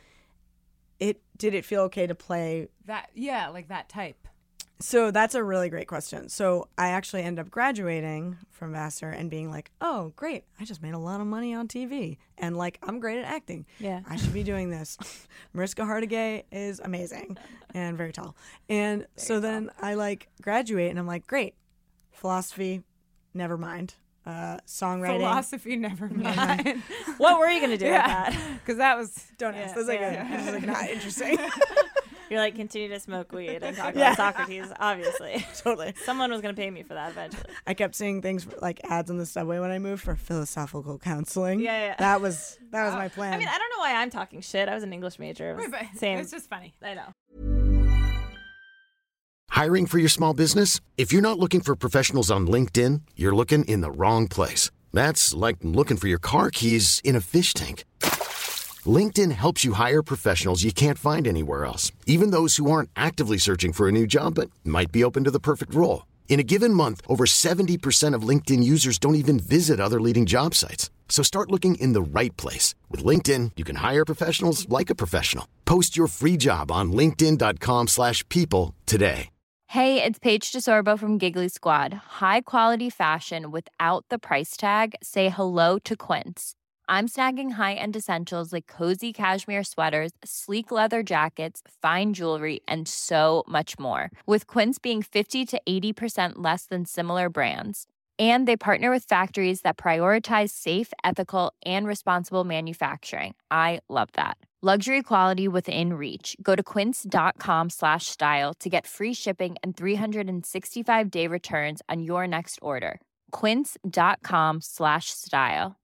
it did it feel okay to play? that? Yeah, like that type. So that's a really great question. So I actually ended up graduating from Vassar and being like, oh, great. I just made a lot of money on T V. And like, I'm great at acting. Yeah. I should be doing this. Mariska Hargitay is amazing and very tall. And so then I like graduate and I'm like, great. Philosophy, never mind. Uh, songwriting. Philosophy, never mind. What were you gonna do yeah, with that? because that was Don't ask. That's like, yeah. a, this is like not interesting. You're like, continue to smoke weed and talk Yeah. about Socrates. Obviously, Totally. someone was gonna pay me for that eventually. I kept seeing things like ads on the subway when I moved for philosophical counseling. Yeah, yeah. That was that was my plan. I mean, I don't know why I'm talking shit. I was an English major. It was Right, but same. it's just funny. I know. Hiring for your small business? If you're not looking for professionals on LinkedIn, you're looking in the wrong place. That's like looking for your car keys in a fish tank. LinkedIn helps you hire professionals you can't find anywhere else, even those who aren't actively searching for a new job but might be open to the perfect role. In a given month, over seventy percent of LinkedIn users don't even visit other leading job sites. So start looking in the right place. With LinkedIn, you can hire professionals like a professional. Post your free job on linkedin dot com slash people today. Hey, it's Paige DeSorbo from Giggly Squad. High quality fashion without the price tag. Say hello to Quince. I'm snagging high-end essentials like cozy cashmere sweaters, sleek leather jackets, fine jewelry, and so much more. With Quince being fifty to eighty percent less than similar brands. And they partner with factories that prioritize safe, ethical, and responsible manufacturing. I love that. Luxury quality within reach. Go to quince.com slash style to get free shipping and three sixty-five day returns on your next order. Quince.com slash style.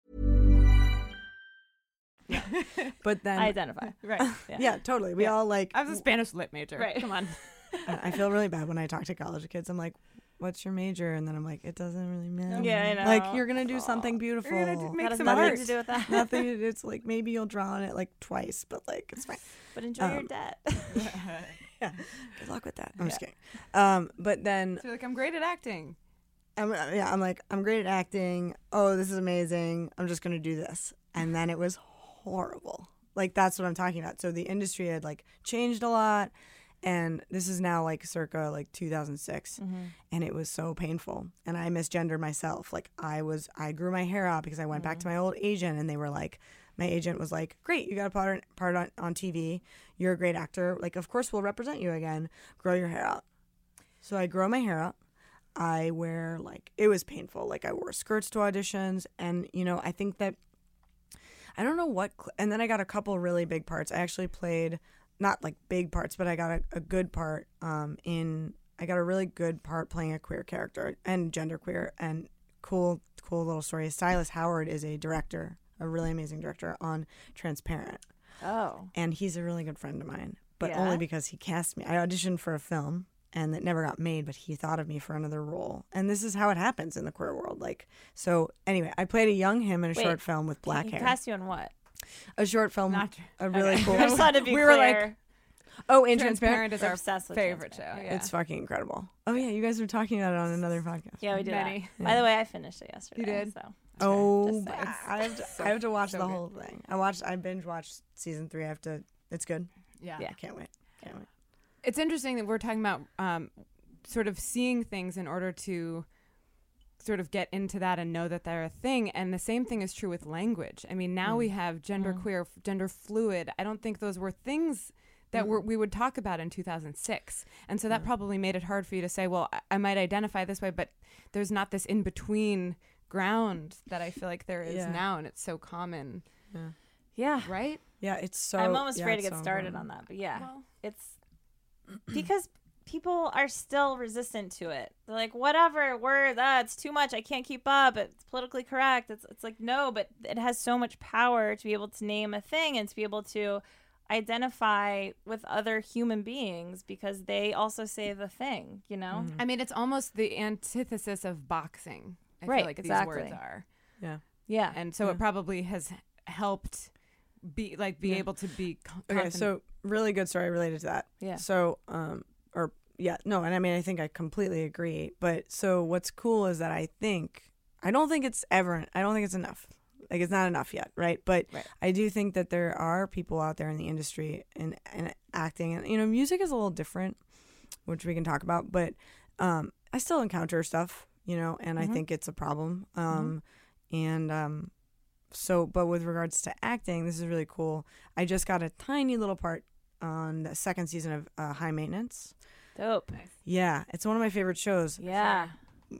But then I identify. Right. Yeah. yeah, totally. We all like. I was a Spanish lit major. Right. Come on. I feel really bad when I talk to college kids. I'm like, "What's your major?" And then I'm like, "It doesn't really matter." Yeah, I know. Like you're gonna do something beautiful. You're gonna do- make That has some nothing art. to do with that. Nothing. It's like maybe you'll draw on it like twice, but like it's fine. But enjoy your Um, debt. Yeah. Good luck with that. I'm just kidding. Um, but then So you're like, I'm great at acting. I'm yeah, I'm like, I'm great at acting. Oh, this is amazing. I'm just gonna do this. And then it was horrible. Like that's what I'm talking about. So the industry had like changed a lot, and this is now like circa like two thousand six, Mm-hmm. and it was so painful. And I misgendered myself. Like I was, I grew my hair out because I went back to my old agent, and they were like, my agent was like, "Great, you got a part part on, on T V. You're a great actor. Like, of course we'll represent you again. Grow your hair out." So I grow my hair out. I wear like, it was painful. Like I wore skirts to auditions, and you know, I think that I don't know what, cl- and then I got a couple really big parts. I actually played, not like big parts, but I got a, a good part um, in, I got a really good part playing a queer character and genderqueer, and cool, cool little story. Silas Howard is a director, a really amazing director on Transparent. Oh. And he's a really good friend of mine, but Yeah? only because he cast me. I auditioned for a film and it never got made, but he thought of me for another role. And this is how it happens in the queer world. Like, so anyway, I played a young him in a Wait, short film with black he hair. cast you on what? A short film, Not- a really okay. cool. I just wanted to be We clear. were like, Oh, in Transparent Transparent. is We're our obsessed with favorite show. Transparent. Yeah. It's fucking incredible. Oh yeah, you guys were talking about it on another podcast. Yeah, we did Many. that. By the way, I finished it yesterday. You did? So Oh, Just saying. I have to, So- I have to watch so the good. whole thing. I watched. I binge watched season three. I have to. It's good. Yeah. Yeah. I can't wait. Can't wait. It's interesting that we're talking about um, sort of seeing things in order to sort of get into that and know that they're a thing. And the same thing is true with language. I mean, now we have gender queer, gender fluid. I don't think those were things that we're, we would talk about in two thousand six. And so that probably made it hard for you to say, well, I, I might identify this way, but there's not this in-between ground that I feel like there is Yeah. now. And it's so common, yeah, right? Yeah, it's so. I'm almost yeah, afraid to it's get so started important. on that. But yeah, Well. it's because people are still resistant to it. They're like, whatever, we're that it's too much. I can't keep up. It's politically correct. It's it's like no, but it has so much power to be able to name a thing and to be able to identify with other human beings because they also say the thing. You know. I mean, it's almost the antithesis of boxing. I Right, feel like exactly. these words are. Yeah. Yeah. And so it probably has helped be like be Yeah. able to be co- Okay, confident. so really good story related to that. Yeah. So, um, or yeah, no, and I mean, I think I completely agree. But so what's cool is that I think I don't think it's ever. I don't think it's enough. Like it's not enough yet, right? But Right. I do think that there are people out there in the industry and and acting, and you know, music is a little different, which we can talk about. But um, I still encounter stuff, you know, and I think it's a problem. Um, and um, so, but with regards to acting, this is really cool. I just got a tiny little part on the second season of uh, High Maintenance. Dope. Yeah, it's one of my favorite shows Yeah.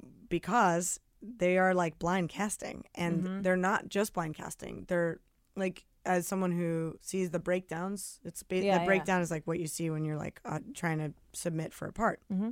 because they are like blind casting, and Mhm. they're not just blind casting. They're like, as someone who sees the breakdowns, it's ba- Yeah, the yeah. breakdown is like what you see when you're like uh, trying to submit for a part. Mhm.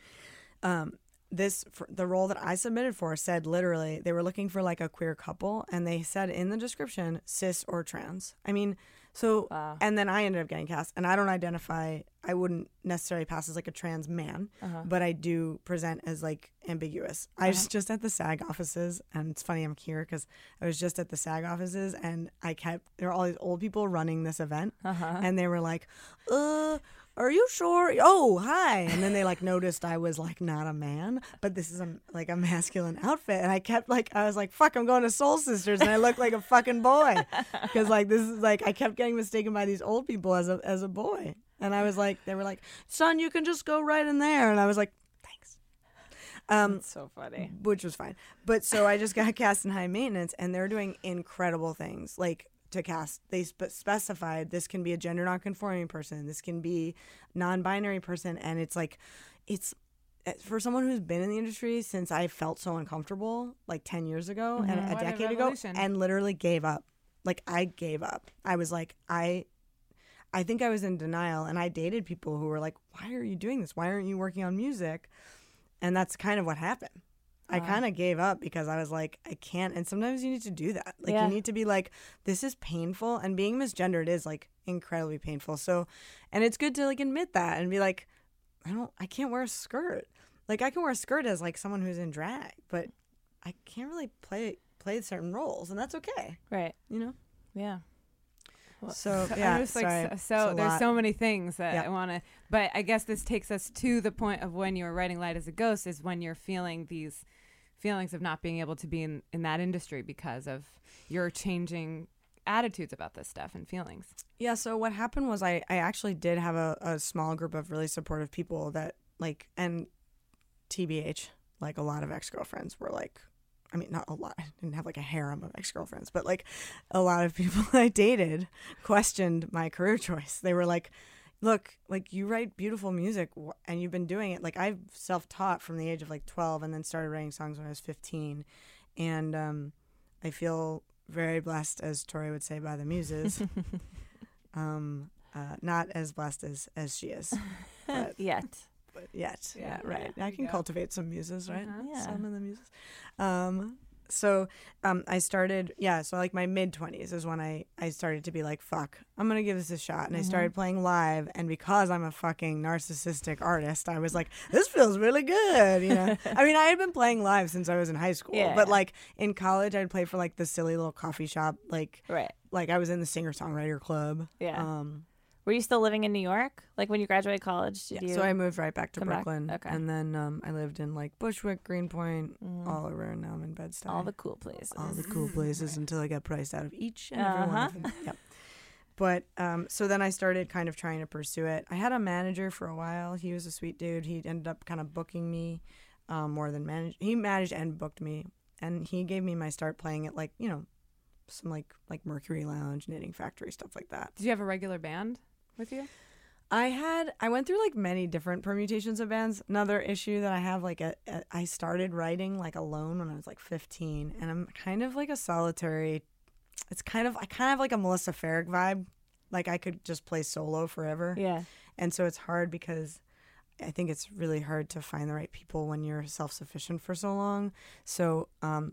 Um, this for the role that I submitted for said literally they were looking for like a queer couple, and they said in the description cis or trans. I mean, So, Wow. and then I ended up getting cast, and I don't identify, I wouldn't necessarily pass as like a trans man, Uh-huh. but I do present as like ambiguous. I was just at the SAG offices, and it's funny I'm here because I was just at the SAG offices, and I kept, there were all these old people running this event, Uh-huh. and they were like, uh, are you sure? Oh, hi. And then they like noticed I was like not a man, but this is a, like a masculine outfit. And I kept like, I was like, fuck, I'm going to Soul Sisters and I look like a fucking boy. Because like, this is like, I kept getting mistaken by these old people as a, as a boy. And I was like, they were like, son, you can just go right in there. And I was like, thanks. Um, That's so funny. which was fine. But so I just got cast in High Maintenance, and they're doing incredible things. Like to cast, they spe- specified this can be a gender nonconforming person, this can be non-binary person, and it's like, it's for someone who's been in the industry since I felt so uncomfortable, like ten years ago and a What a decade ago, revolution. and literally gave up. Like I gave up. I was like, I. I think I was in denial, and I dated people who were like, why are you doing this? Why aren't you working on music? And that's kind of what happened. I kind of gave up because I was like, I can't. And sometimes you need to do that. Like, Yeah. you need to be like, this is painful. And being misgendered is like incredibly painful. So, and it's good to like admit that and be like, I don't, I can't wear a skirt. Like, I can wear a skirt as like someone who's in drag, but I can't really play play certain roles, and that's okay. Right. You know? Yeah. So, So yeah. I'm just like sorry. so, It's so a there's lot. so many things that Yeah. I want to, but I guess this takes us to the point of when you were writing Light as a Ghost is when you're feeling these feelings of not being able to be in, in that industry because of your changing attitudes about this stuff and feelings. Yeah, so what happened was I, I actually did have a, a small group of really supportive people that, like, and T B H, like, a lot of ex-girlfriends were, like, I mean, not a lot. I didn't have, like, a harem of ex-girlfriends, but, like, a lot of people I dated questioned my career choice. They were like, look, like, you write beautiful music, wh- and you've been doing it. Like, I've self-taught from the age of, like, twelve and then started writing songs when I was fifteen. And um, I feel very blessed, as Tori would say, by the muses. um, uh, not as blessed as, as she is, but, Yet. but yet. Yeah, Yeah, yeah, right. there I you can go. cultivate some muses, right? Uh-huh. Yeah. Some of the muses. Um, so um, I started, yeah, so like my mid-twenties is when I, I started to be like, fuck, I'm going to give this a shot. And I started playing live. And because I'm a fucking narcissistic artist, I was like, this feels really good, you know? I mean, I had been playing live since I was in high school. Yeah, but yeah. like in college, I'd play for like the silly little coffee shop. Like, Right. like I was in the singer-songwriter club. Yeah. Um, Were you still living in New York? Like when you graduated college? Did yeah, you? so I moved right back to come back? Brooklyn. Okay. And then um, I lived in like Bushwick, Greenpoint, all over, and now I'm in Bed-Stuy. all the cool places. all the cool places until I got priced out of each and every one Uh-huh. of them. Yep. But um, so then I started kind of trying to pursue it. I had a manager for a while. He was a sweet dude. He ended up kind of booking me um, more than manage. He managed and booked me, and he gave me my start playing at like you know some like like Mercury Lounge, Knitting Factory, stuff like that. Did you have a regular band with you? I had I went through like many different permutations of bands. Another issue that I have like a, a I started writing like alone when I was like fifteen, and I'm kind of like a solitary. It's kind of I kind of like a Melissa Farrick vibe. Like I could just play solo forever. Yeah. And so it's hard because I think it's really hard to find the right people when you're self-sufficient for so long. So um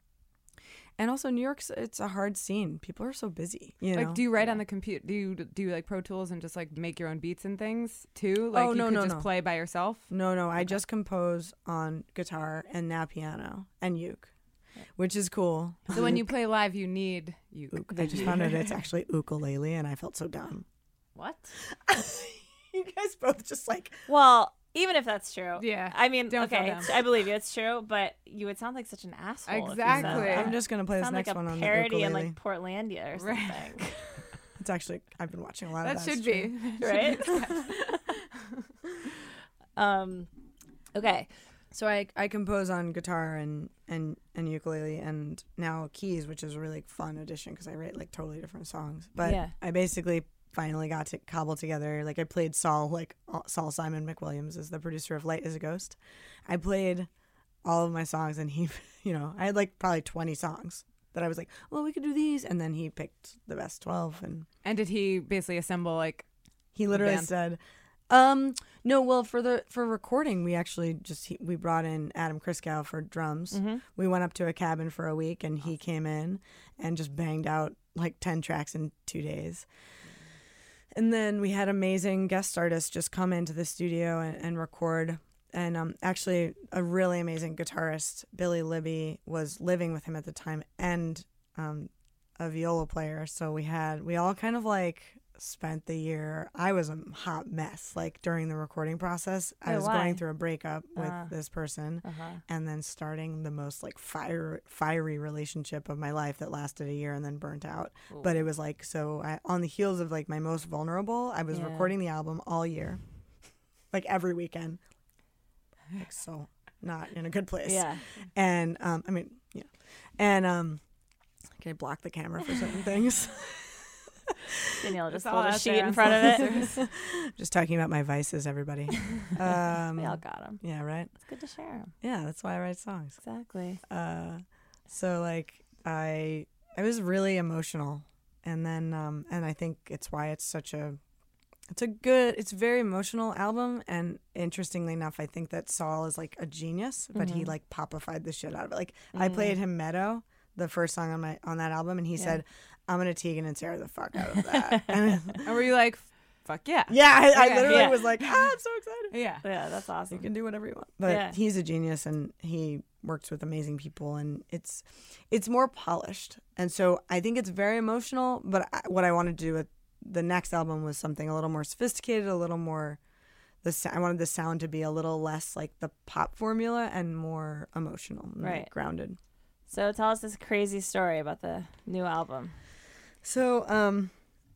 and also New York's it's a hard scene. People are so busy, you know. Like, do you write on the computer? Do you do like Pro Tools and just like make your own beats and things too? Like Oh, you no, could no, just no. play by yourself? No, no, I just compose on guitar and now piano and uke, which is cool. So when you play live, you need you. Uk. I just found out it's actually ukulele, and I felt so dumb. What? You guys both just like, Well, even if that's true. Yeah, I mean, don't feel okay, dumb. it's, I believe you. It's true, but you would sound like such an asshole. if you said Exactly. that. I'm just gonna play this sound next like a one on the parody in ukulele. like Portlandia or Right. something. It's actually I've been watching a lot That of that. should it's be true. Right? um, okay. So I I compose on guitar and and and ukulele and now keys, which is a really fun addition because I write like totally different songs. But Yeah. I basically finally got to cobble together. Like I played Saul, like uh, Saul Simon McWilliams is the producer of Light as a Ghost. I played all of my songs, and he, you know, I had like probably twenty songs that I was like, well, we could do these, and then he picked the best twelve, and And did he basically assemble like? he literally band. said, um, No, well, for the for recording, we actually just he, we brought in Adam Kriskow for drums. Mm-hmm. We went up to a cabin for a week, and he came in and just banged out like ten tracks in two days. And then we had amazing guest artists just come into the studio and, and record. And um, actually, a really amazing guitarist, Billy Libby, was living with him at the time, and um, a viola player. So we had we all kind of like. Spent the year. I was a hot mess. Like during the recording process, I Oh, was why? going through a breakup with Uh, this person, Uh-huh. and then starting the most like fire fiery relationship of my life that lasted a year and then burnt out. Ooh. But it was like so. I, on the heels of like my most vulnerable, I was Yeah. recording the album all year, like every weekend. Like so, not in a good place. Yeah. And um, I mean, yeah, and um, can I block the camera for certain things? Danielle just It's all pulled a out sheet there in on front of it. Just talking about my vices, everybody. Um, We all got them. yeah, right. It's good to share them. Yeah, that's why I write songs. Exactly. Uh, so like I, I was really emotional, and then um, and I think it's why it's such a, it's a good, it's a very emotional album. And interestingly enough, I think that Saul is like a genius, but he Mhm. like popified the shit out of it. Like I played him Meadow, the first song on my on that album, and he Yeah. said, "I'm gonna Tegan and Sarah the fuck out of that." and, And were you like, fuck yeah? yeah, I, I Yeah. literally Yeah. was like, ah, "I'm so excited." Yeah. Yeah, that's You awesome. can do whatever you want. But Yeah. he's a genius, and he works with amazing people, and it's it's more polished. And so I think it's very emotional, but I, what I wanted to do with the next album was something a little more sophisticated, a little more the sa- I wanted the sound to be a little less like the pop formula and more emotional, and, like, Right. grounded. So tell us this crazy story about the new album. So, um,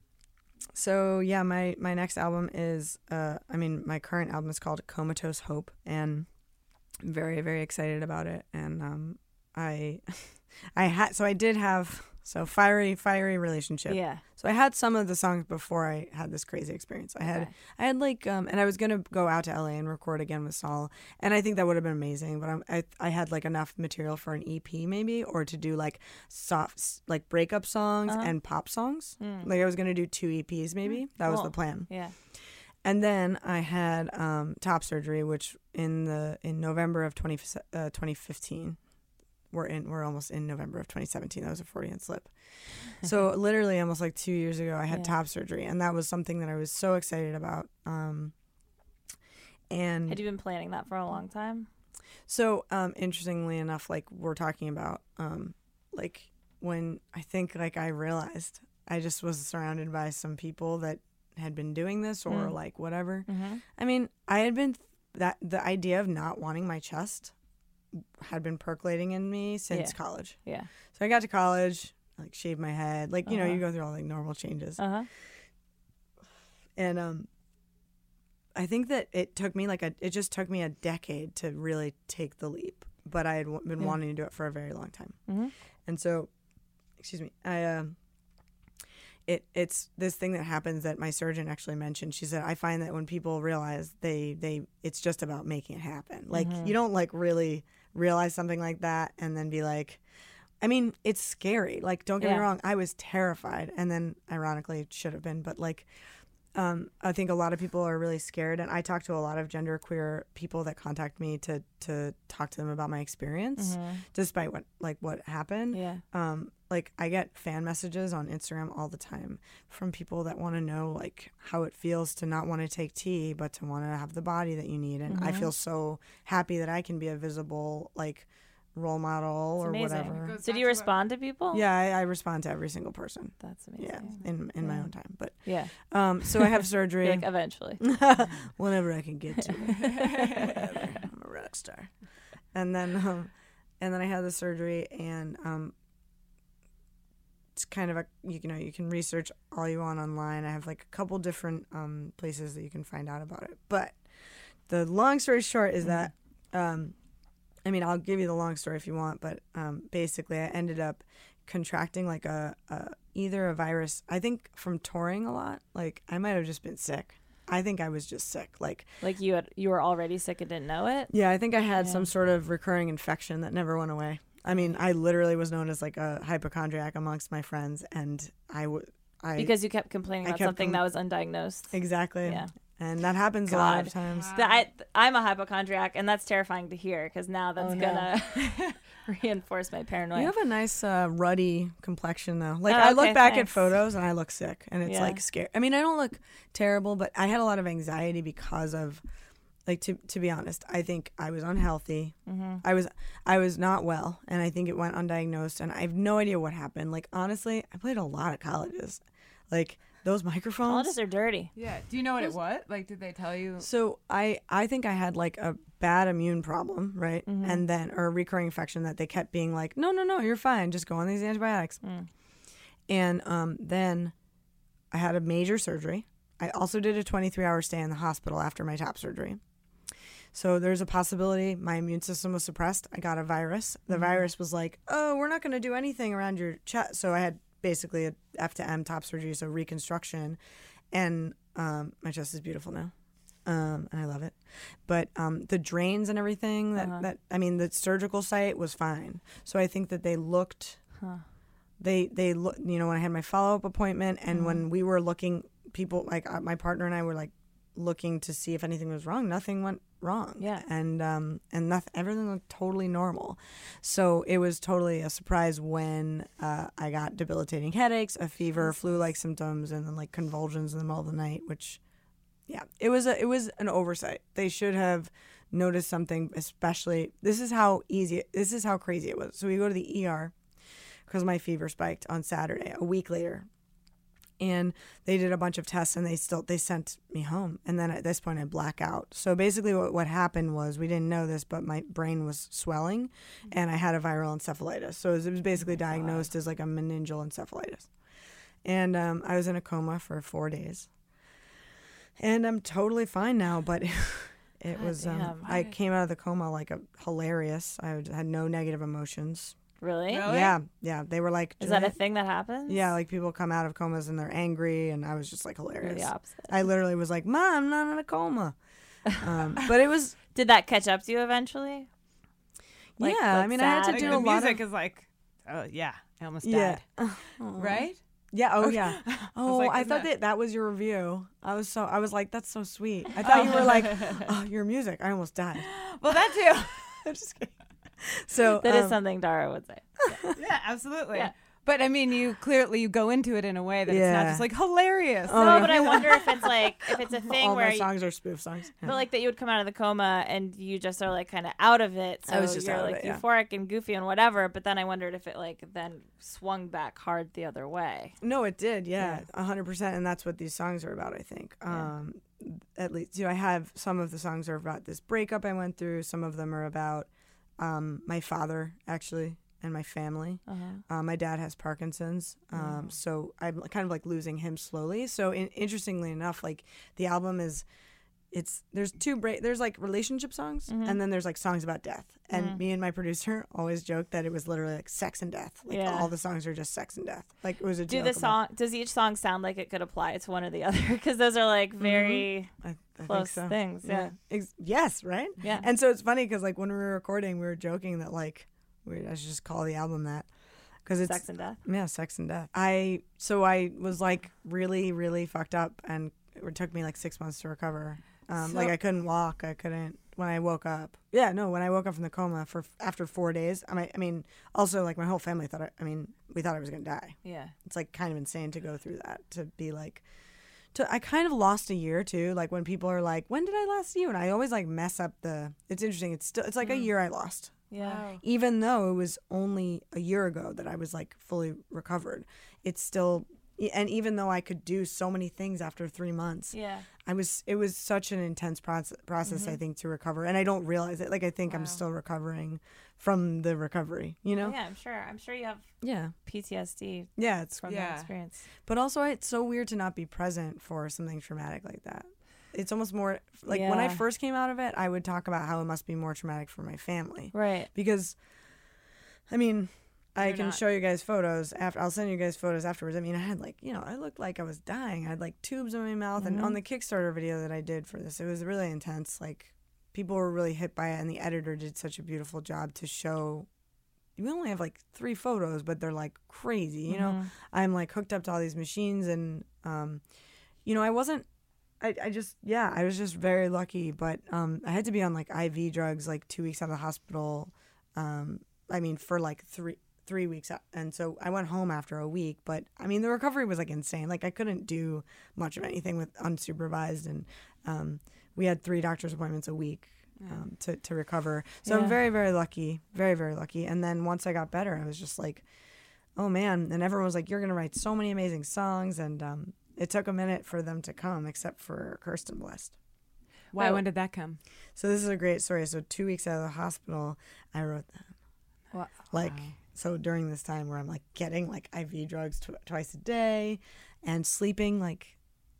so yeah, my, my next album is, uh, I mean, my current album is called Comatose Hope, and I'm very, very excited about it. And, um, I, I had, so I did have, so fiery, fiery relationship. Yeah. So I had some of the songs before I had this crazy experience. I had, Okay. I had like, um, and I was gonna go out to L A and record again with Saul, and I think that would have been amazing. But I'm, I, I had like enough material for an E P maybe, or to do like soft, like breakup songs Uh-huh. and pop songs. Mm. Like I was gonna do two E Ps maybe. That was Cool. the plan. Yeah. And then I had um, top surgery, which in the in November of twenty, uh, twenty fifteen. We're in. We're almost in November of twenty seventeen. That was a Freudian slip. So literally, almost like two years ago, I had Yeah. top surgery, and that was something that I was so excited about. Um, and Had you been planning that for a long time? so, um, interestingly enough, like we're talking about, um, like when I think like I realized I just was surrounded by some people that had been doing this or Mm. like whatever. Mm-hmm. I mean, I had been that the idea of not wanting my chest had been percolating in me since Yeah. college. Yeah. So I got to college, like shaved my head, like you know, Uh-huh. you go through all like normal changes, Uh huh. and um, I think that it took me like a it just took me a decade to really take the leap, but I had w- been Yeah. wanting to do it for a very long time, Mm-hmm. and so, excuse me, I um. It it's this thing that happens that my surgeon actually mentioned. She said, I find that when people realize they they it's just about making it happen. Like Mhm. you don't like really realize something like that and then be like, I mean, it's scary. Like don't get Yeah. me wrong, I was terrified, and then ironically it should have been, but like um, I think a lot of people are really scared, and I talk to a lot of genderqueer people that contact me to to talk to them about my experience, Mm-hmm. despite what like what happened. Yeah. Um, like I get fan messages on Instagram all the time from people that want to know like how it feels to not want to take tea, but to want to have the body that you need. And I Mhm. feel so happy that I can be a visible like role model It's or amazing. whatever. Goes So back do you to what- respond to people? Yeah, I, I respond to every single person. That's amazing. Yeah, in in my Yeah. own time. But Yeah. um, so I have surgery. You're like eventually. Whenever I can get to it. Whatever. I'm a rock star. And then um, and then I had the surgery, and um, it's kind of a you know you can research all you want online. I have like a couple different um, places that you can find out about it. But the long story short is that um, I mean I'll give you the long story if you want, but um, basically I ended up contracting like a, a either a virus. I think from touring a lot. Like I might have just been sick. I think I was just sick. Like Like you had, you were already sick and didn't know it. yeah, I think I had Yeah. some sort of recurring infection that never went away. I mean, I literally was known as like a hypochondriac amongst my friends, and I would I Because you kept complaining I about kept something com- that was undiagnosed. exactly Yeah. And that happens a lot of times. That I, I'm a hypochondriac, and that's terrifying to hear because now that's Oh, no. gonna reinforce my paranoia. You have a nice uh, ruddy complexion, though. Like, Oh, I look okay, back thanks. at photos, and I look sick, and it's, Yeah. like, scary. I mean, I don't look terrible, but I had a lot of anxiety because of, like, to to be honest, I think I was unhealthy. Mm-hmm. I was I was not well, and I think it went undiagnosed, and I have no idea what happened. Like, honestly, I played a lot of colleges. Like, those microphones. Colleges are dirty. Yeah. Do you know what it was? Like, did they tell you? So I, I think I had like a bad immune problem, right? Mm-hmm. And then or a recurring infection that they kept being like, no, no, no, you're fine. Just go on these antibiotics. Mm. And um, then I had a major surgery. I also did a twenty-three hour stay in the hospital after my top surgery. So there's a possibility my immune system was suppressed. I got a virus. The Mm-hmm. virus was like, oh, we're not going to do anything around your chest. So I had basically a F to M top surgery, so reconstruction. And um, my chest is beautiful now. Um, and I love it. But um, the drains and everything, that, Uh-huh. that I mean, the surgical site was fine. So I think that they looked, Huh. they, they look, you know, when I had my follow-up appointment and Mm-hmm. when we were looking, people, like uh, my partner and I were like looking to see if anything was wrong. Nothing went wrong. Yeah. And, um, and nothing, everything looked totally normal. So it was totally a surprise when uh, I got debilitating headaches, a fever, flu-like symptoms, and then like convulsions in the middle of the night, which, yeah, it was a, it was an oversight. They should have noticed something, especially, this is how easy, this is how crazy it was. So we go to the E R because my fever spiked on Saturday, a week later. And they did a bunch of tests, and they still they sent me home. And then at this point, I black out. So basically, what what happened was we didn't know this, but my brain was swelling, and I had a viral encephalitis. So it was, it was basically diagnosed as like a meningeal encephalitis. And um, I was in a coma for four days, and I'm totally fine now. But it God was um, damn. I came out of the coma like a hilarious. I had no negative emotions. Really? Really? Yeah, yeah. They were like, Is that a "Juliet?" thing that happens? Yeah, like people come out of comas and they're angry, and I was just like You're hilarious. the opposite. I literally was like, "Mom, I'm not in a coma," um, but it was Did that catch up to you eventually? Like- yeah. I like mean, I had to sad? Like, do the a lot music of is like, oh yeah, I almost yeah, died. Right? yeah. Oh yeah. Oh, like, I isn't thought that- that that was your review. I was so I was like, that's so sweet. I thought you were like, oh, your music. I almost died. Well, that too. I'm just kidding. So That is um, something Dara would say. Yeah, absolutely. Yeah. But I mean, you clearly you go into it in a way that it's Yeah. not just like hilarious. Oh, no, yeah. but I wonder if it's like if it's a thing all where my you, songs are spoof songs. Yeah. but like that you would come out of the coma and you just are like kind of out of it. So I was just you're out of like it, yeah. euphoric and goofy and whatever. But then I wondered if it like then swung back hard the other way. No, it did. Yeah, a hundred percent. And that's what these songs are about, I think. Um, at least, you know, I have some of the songs are about this breakup I went through. Some of them are about um, my father, actually, and my family. Uh-huh. Uh, my dad has Parkinson's, um, so I'm kind of like losing him slowly. So in, interestingly enough, like the album is, it's there's two break there's like relationship songs, Mm-hmm. and then there's like songs about death. And me and my producer always joke that it was literally like sex and death. Like Yeah. all the songs are just sex and death. Like it was a Do joke the about- song? Does each song sound like it could apply to one or the other? Because those are like very I, I think close so. things. Yeah. Ex- yes, right? Yeah. And so it's funny because like when we were recording, we were joking that like we I should just call the album that because it's Sex and Death. yeah, sex and death. I so I was like really really fucked up, and it took me like six months to recover. Um, So- like I couldn't walk. I couldn't when I woke up. Yeah, no, when I woke up from the coma for after four days. I mean, I mean, also like my whole family thought. I, I mean, we thought I was gonna die. Yeah. It's like kind of insane to go through that, to be like to I kind of lost a year too, like when people are like, when did I last see you? And I always like mess up the it's interesting, it's still it's like a year I lost, Yeah. even though it was only a year ago that I was like fully recovered. It's still, and even though I could do so many things after three months, Yeah. I was it was such an intense process process I think to recover, and I don't realize it. Like I think I'm still recovering from the recovery, you know. Oh, yeah, I'm sure. I'm sure you have Yeah, P T S D yeah, it's from Yeah. that experience. But also, it's so weird to not be present for something traumatic like that. It's almost more like when I Yeah. first came out of it, I would talk about how it must be more traumatic for my family. Right. Because, I mean, I You're can not. show you guys photos after. I'll send you guys photos afterwards. I mean, I had like, you know, I looked like I was dying. I had like tubes in my mouth, and on the Kickstarter video that I did for this, it was really intense. Like, people were really hit by it, and the editor did such a beautiful job to show. We only have like three photos, but they're like crazy. You know, I'm like hooked up to all these machines, and um, you know, I wasn't. I, I just yeah I was just very lucky, but um I had to be on like I V drugs like two weeks out of the hospital, um I mean for like three three weeks out. And so I went home after a week, but I mean the recovery was like insane. Like I couldn't do much of anything with unsupervised, and um we had three doctor's appointments a week um, to to recover. So Yeah. I'm very very lucky, very very lucky. And then once I got better, I was just like, oh man! And everyone was like, you're gonna write so many amazing songs, and um it took a minute for them to come, except for Kirsten Blessed. Why? Wait, When did that come? So this is a great story. So two weeks out of the hospital, I wrote that. Wow. Like, so during this time where I'm like getting like I V drugs tw- twice a day and sleeping like,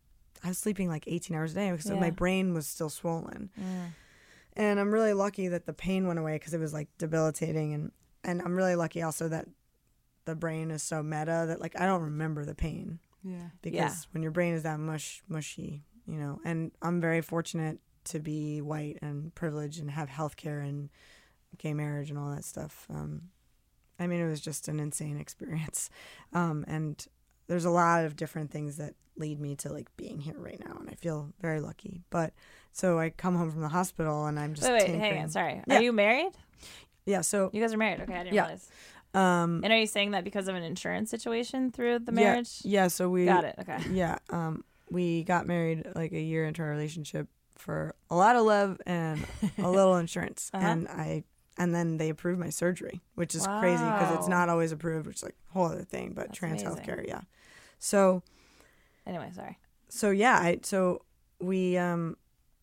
I was sleeping like eighteen hours a day because Yeah. my brain was still swollen. Mm. And I'm really lucky that the pain went away because it was like debilitating. And, and I'm really lucky also that the brain is so meta that like I don't remember the pain. Yeah. Because Yeah. when your brain is that mush mushy, you know, and I'm very fortunate to be white and privileged and have health care and gay marriage and all that stuff. Um, I mean, it was just an insane experience. Um, and there's a lot of different things that lead me to like being here right now. And I feel very lucky. But so I come home from the hospital and I'm just Wait, wait, tinkering. hang on. Sorry. Yeah. Are you married? Yeah. So, You guys are married. Okay, I didn't Yeah. realize. um, And are you saying that because of an insurance situation through the yeah, marriage? yeah. So we Got it. Okay. Yeah. Um, we got married like a year into our relationship for a lot of love and a little insurance. Uh-huh. And I, and then they approved my surgery, which is crazy because it's Wow. not always approved, which is like a whole other thing, but That's trans amazing. healthcare. Yeah. So, Anyway, sorry. so yeah, I, so we, um,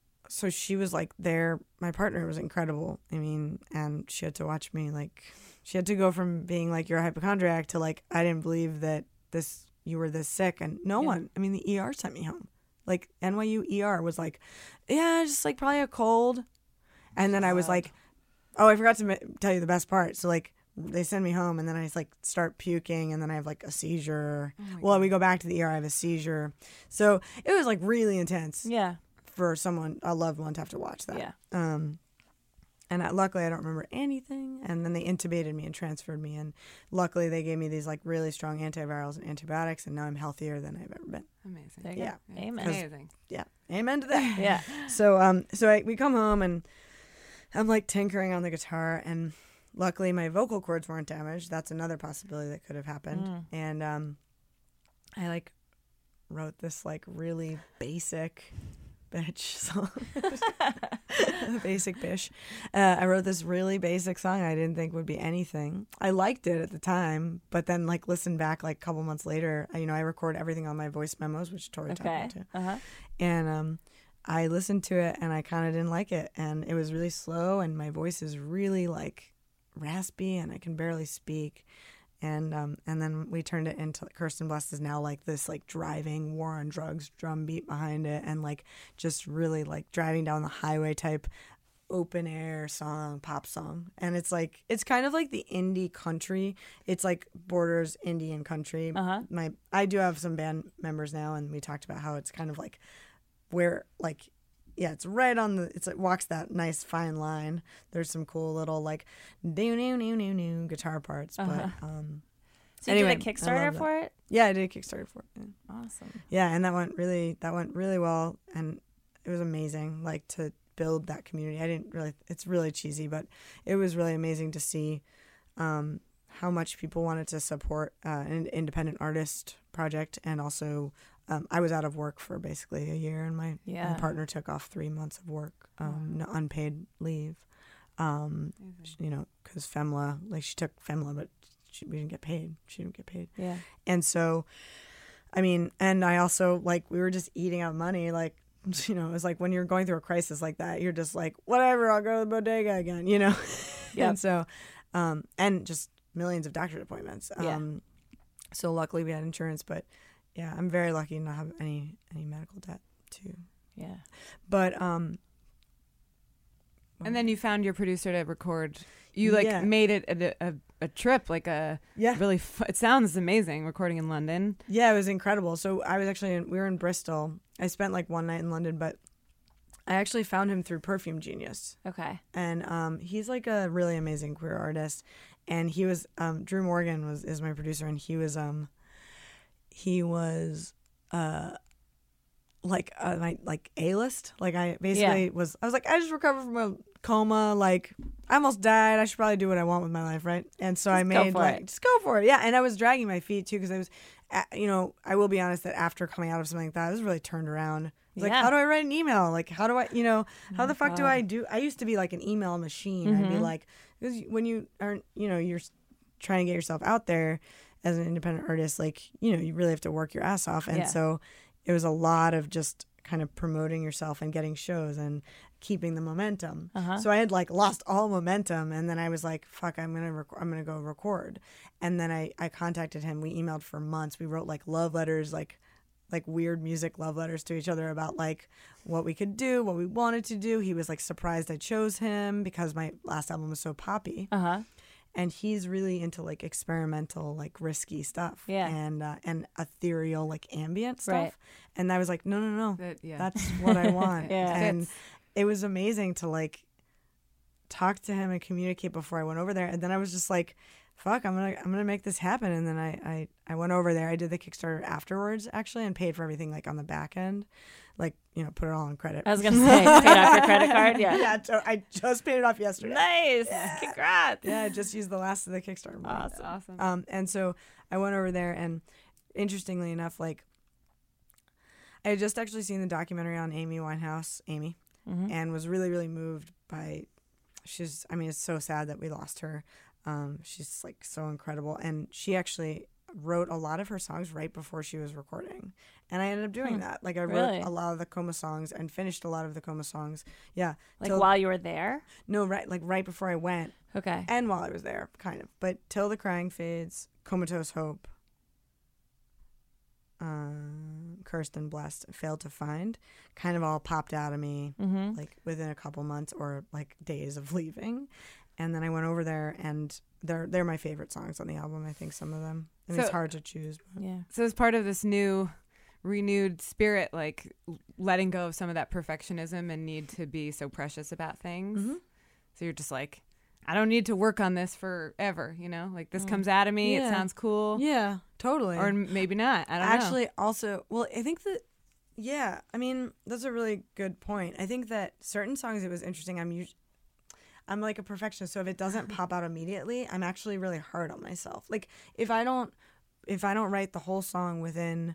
so she was like there. My partner was incredible. I mean, and she had to watch me like, she had to go from being like, you're a hypochondriac to like, I didn't believe that this, you were this sick. And no Yeah. one, I mean, the E R sent me home. Like N Y U E R was like, yeah, just like probably a cold. And then I was like, oh, I forgot to ma- tell you the best part. So like they send me home and then I just like start puking and then I have like a seizure. Well, we go back to the E R, I have a seizure. So it was like really intense Yeah. for someone, a loved one, to have to watch that. Yeah. Um, and I, luckily I don't remember anything. And then they intubated me and transferred me. And luckily they gave me these like really strong antivirals and antibiotics. And now I'm healthier than I've ever been. Amazing. There you Yeah. go. Amen. Amazing. Yeah. Amen to that. Yeah. So um, so I, we come home and I'm like tinkering on the guitar, and luckily my vocal cords weren't damaged. That's another possibility that could have happened. Mm. And um, I like wrote this like really basic bitch song, basic bitch. Uh, I wrote this really basic song I didn't think would be anything. I liked it at the time, but then like listened back like a couple months later. I, you know, I record everything on my voice memos, which Tori talked Okay. about too. Uh huh. And um, I listened to it and I kind of didn't like it. And it was really slow and my voice is really like raspy and I can barely speak. And um, and then we turned it into Kirsten Blessed is now like this like driving war on drugs drum beat behind it and like just really like driving down the highway type open air song, pop song. And it's like, it's kind of like the indie country. It's like borders indie and country. Uh-huh. My I do have some band members now and we talked about how it's kind of like where like yeah, it's right on the it's like walks that nice fine line. There's some cool little like do new new new new guitar parts, Uh-huh. but um So you anyway, did a I Kickstarter love that. for it? Yeah, I did a Kickstarter for it. Yeah. Awesome. Yeah, and that went really that went really well and it was amazing like to build that community. I didn't really it's really cheesy, but it was really amazing to see um how much people wanted to support uh, an independent artist project and also Um, I was out of work for basically a year, and my, Yeah. my partner took off three months of work, um, no, unpaid leave. Um, you know, because FEMLA, like she took FEMLA, but she, we didn't get paid. She didn't get paid. Yeah. And so, I mean, and I also like we were just eating out money. Like, you know, it was like when you're going through a crisis like that, you're just like, whatever, I'll go to the bodega again. You know. Yep. And so, um, and just millions of doctor's appointments. Yeah. Um, so luckily we had insurance, but. Yeah, I'm very lucky not have any any medical debt too. Yeah. But um And then you found your producer to record. You like Yeah. made it a, a, a trip, like a yeah, really. Fu- it sounds amazing recording in London. yeah, it was incredible. So I was actually in, we were in Bristol. I spent like one night in London, but I actually found him through Perfume Genius, Okay. and um he's like a really amazing queer artist. And he was um Drew Morgan was is my producer, and he was um he was uh like uh, my like A-list. Like I basically yeah. was I was like I just recovered from a coma, like I almost died. I should probably do what I want with my life, right? And so just I made like it. just go for it. Yeah, and I was dragging my feet too because I was you know, I will be honest that after coming out of something like that, I was really turned around. I was yeah. like, how do I write an email? Like, how do I, you know, how oh the fuck God. do I do? I used to be like an email machine. Mm-hmm. I'd be like, because when you aren't, you know, you're trying to get yourself out there as an independent artist, like, you know, you really have to work your ass off. And yeah. so it was a lot of just kind of promoting yourself and getting shows and keeping the momentum. Uh-huh. So I had like lost all momentum, and then I was like, fuck, I'm gonna rec- I'm gonna go record. And then I I contacted him. We emailed for months. We wrote like love letters, like like weird music love letters to each other about like what we could do, what we wanted to do. He was like surprised I chose him because my last album was so poppy. Uh-huh. And he's really into like experimental, like risky stuff, yeah, and uh, and ethereal, like ambient stuff. Right. And I was like, no, no, no, that, yeah. that's what I want. yeah. And it was amazing to like talk to him and communicate before I went over there. And then I was just like, fuck, I'm gonna I'm gonna make this happen. And then I I, I went over there. I did the Kickstarter afterwards actually, and paid for everything like on the back end. Like, you know, put it all on credit. I was going to say, paid off your credit card? Yeah. Yeah, so I just paid it off yesterday. Nice. Yeah. Congrats. Yeah, I just used the last of the Kickstarter money. Awesome. awesome. Um, and so I went over there, and interestingly enough, like, I had just actually seen the documentary on Amy Winehouse, Amy, mm-hmm. and was really, really moved by, she's, I mean, it's so sad that we lost her. Um, she's, like, so incredible. And she actually wrote a lot of her songs right before she was recording, and I ended up doing hmm. that. Like I wrote really? a lot of the Coma songs and finished a lot of the Coma songs. Yeah, like till, while you were there. No, right, like right before I went. Okay, and while I was there, kind of. But Till the Crying Fades, Comatose Hope, um, Cursed and Blessed, Failed to Find, kind of all popped out of me mm-hmm. like within a couple months or like days of leaving, and then I went over there and. They're they're my favorite songs on the album. I think some of them. I mean, so, it's hard to choose. But. Yeah. So as part of this new, renewed spirit, like letting go of some of that perfectionism and need to be so precious about things. Mm-hmm. So you're just like, I don't need to work on this forever. You know, like this mm. comes out of me. Yeah. It sounds cool. Yeah, totally. Or maybe not. I don't Actually, know. also, well, I think that. Yeah, I mean, that's a really good point. I think that certain songs, it was interesting. I'm usually. I'm like a perfectionist, so if it doesn't pop out immediately, I'm actually really hard on myself. Like if I don't, if I don't write the whole song within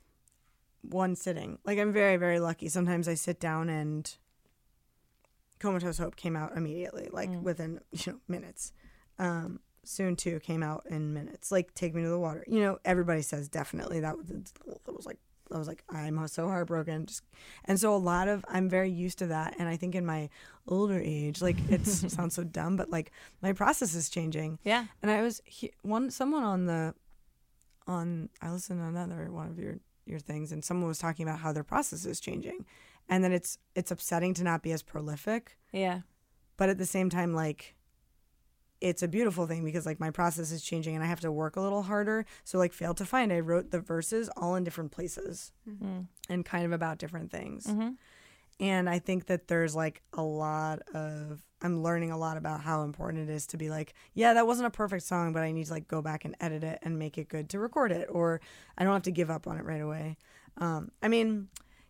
one sitting, like I'm very, very lucky. Sometimes I sit down and Comatose Hope came out immediately, like mm. within you know minutes. Um, Soon Too came out in minutes. Like Take Me to the Water. You know, everybody says definitely that was, that was like. I was like, I'm so heartbroken. Just, and so a lot of, I'm very used to that. And I think in my older age, like it sounds so dumb, but like my process is changing. Yeah. And I was, he, one, someone on the, on, I listened to another one of your, your things, and someone was talking about how their process is changing. And then it's, it's upsetting to not be as prolific. Yeah. But at the same time, like, it's a beautiful thing because like my process is changing and I have to work a little harder. So like Failed to Find, I wrote the verses all in different places mm-hmm. and kind of about different things. Mm-hmm. And I think that there's like a lot of, I'm learning a lot about how important it is to be like, yeah, that wasn't a perfect song, but I need to like go back and edit it and make it good to record it. Or I don't have to give up on it right away. Um, I mean,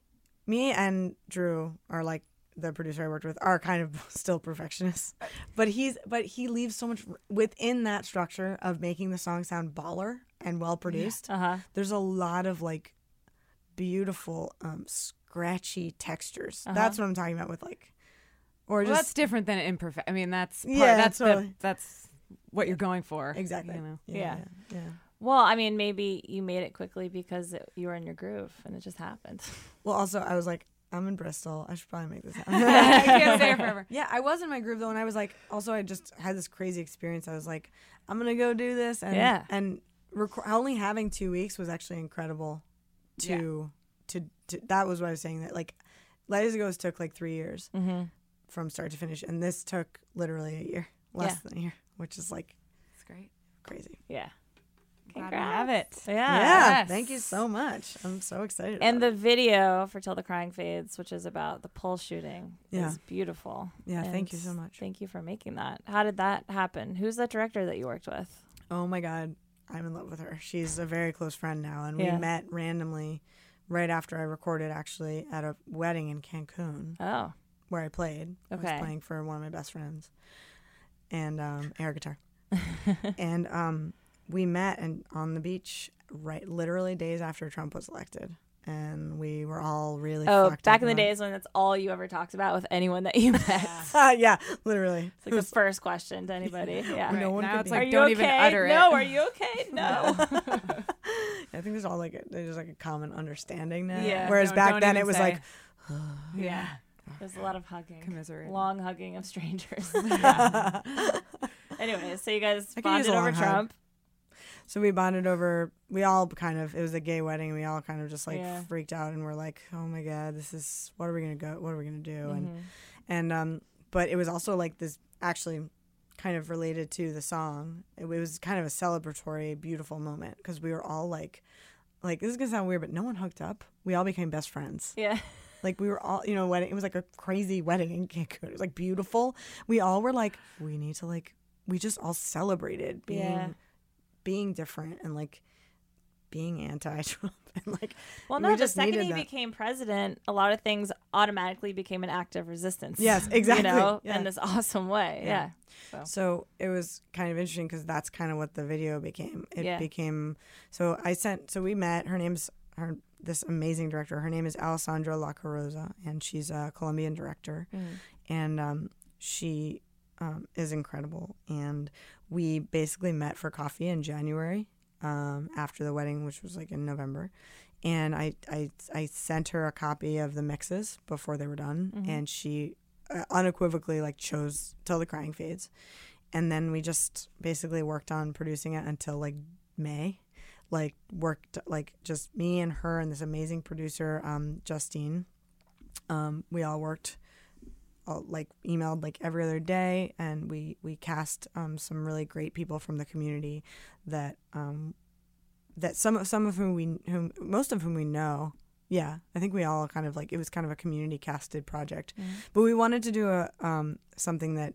me and Drew are like, the producer I worked with, are kind of still perfectionists, but he's but he leaves so much within that structure of making the song sound baller and well produced. Yeah. Uh-huh. There's a lot of like beautiful um, scratchy textures. Uh-huh. That's what I'm talking about with like, or well, just that's different than imperfect. I mean, that's part, yeah, that's totally. the, that's what you're going for. Exactly. You know? Yeah. Yeah. yeah. yeah. Well, I mean, maybe you made it quickly because it, you were in your groove and it just happened. Well, also I was like, I'm in Bristol. I should probably make this happen. I can't stay here forever. Yeah, I was in my groove though, and I was like, also I just had this crazy experience. I was like, I'm gonna go do this, and yeah. and rec- only having two weeks was actually incredible. To, yeah. to to that was what I was saying, that like, Light as a Ghost took like three years mm-hmm. from start to finish, and this took literally a year, less yeah. than a year, which is like, it's great, crazy. Yeah. Glad to have it. Yeah. Yeah. Yes. Thank you so much. I'm so excited. And about the it. video for Till the Crying Fades, which is about the pole shooting, Yeah. is beautiful. Yeah, and thank you so much. Thank you for making that. How did that happen? Who's the director that you worked with? Oh my God, I'm in love with her. She's a very close friend now, and yeah. we met randomly right after I recorded, actually, at a wedding in Cancun. Oh. Where I played. Okay. I was playing for one of my best friends and um, air guitar. and um, we met and on the beach, right, literally days after Trump was elected. And we were all really oh fucked back up in the about- days when that's all you ever talked about with anyone that you met. Uh, yeah, literally. It's like the first question to anybody. Yeah. Right. No one now could it's be- like Are you don't okay? even utter no. it. Are you okay? No. I think there's all like a, there's like a common understanding now. Yeah. Whereas Don't- back don't then even it was say. like, yeah. There's a lot of hugging. Commiserate. Long hugging of strangers. Anyways, so you guys I could use bonded a over long hug. Trump. so we bonded over. We all kind of. It was a gay wedding. We all kind of just like Yeah. freaked out and we're like, oh my god, this is what are we gonna go? What are we gonna do? Mm-hmm. And and um, but it was also like this actually kind of related to the song. It, was kind of a celebratory, beautiful moment because we were all like, like this is gonna sound weird, but no one hooked up. We all became best friends. Yeah. Like we were all, you know, wedding. It was like a crazy wedding in Cancun. It was like beautiful. We all were like, we need to like, we just all celebrated being, Yeah. being different and like being anti-Trump and like. Well, we no, the just second needed he that. became president, a lot of things automatically became an act of resistance. Yes, exactly. You know, Yeah. in this awesome way. Yeah. Yeah. So it was kind of interesting because that's kind of what the video became. It Yeah. became. So I sent. So we met. Her name's her. This amazing director. Her name is Alessandra La Carosa, and she's a Colombian director, Mm. and um, she um, is incredible. And we basically met for coffee in January um, after the wedding, which was like in November. And I, I, I sent her a copy of the mixes before they were done, Mm-hmm. and she uh, unequivocally like chose Till the Crying Fades. And then we just basically worked on producing it until like May. Like worked like just me and her and this amazing producer, um, Justine. Um, we all worked, all, like emailed like every other day, and we we cast um, some really great people from the community that um, that some some of whom we whom most of whom we know. Yeah, I think we all kind of like it was kind of a community casted project, Mm-hmm. but we wanted to do a um, something that.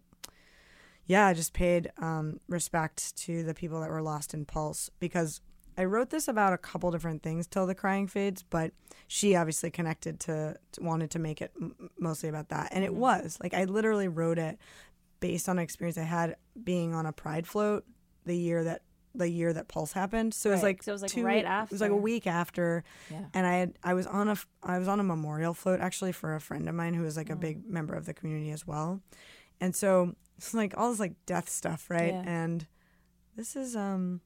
Yeah, just paid um, respect to the people that were lost in Pulse because I wrote this about a couple different things till the crying fades, but she obviously connected to, to wanted to make it m- mostly about that. And it was like I literally wrote it based on an experience I had being on a pride float the year that the year that Pulse happened. So it was Right. like So it was, like, two, right It was like a after. week after. Yeah. And I had I was on a f- I was on a memorial float actually for a friend of mine who was like a Mm. big member of the community as well. And so it's like all this like death stuff, right? Yeah. And this is um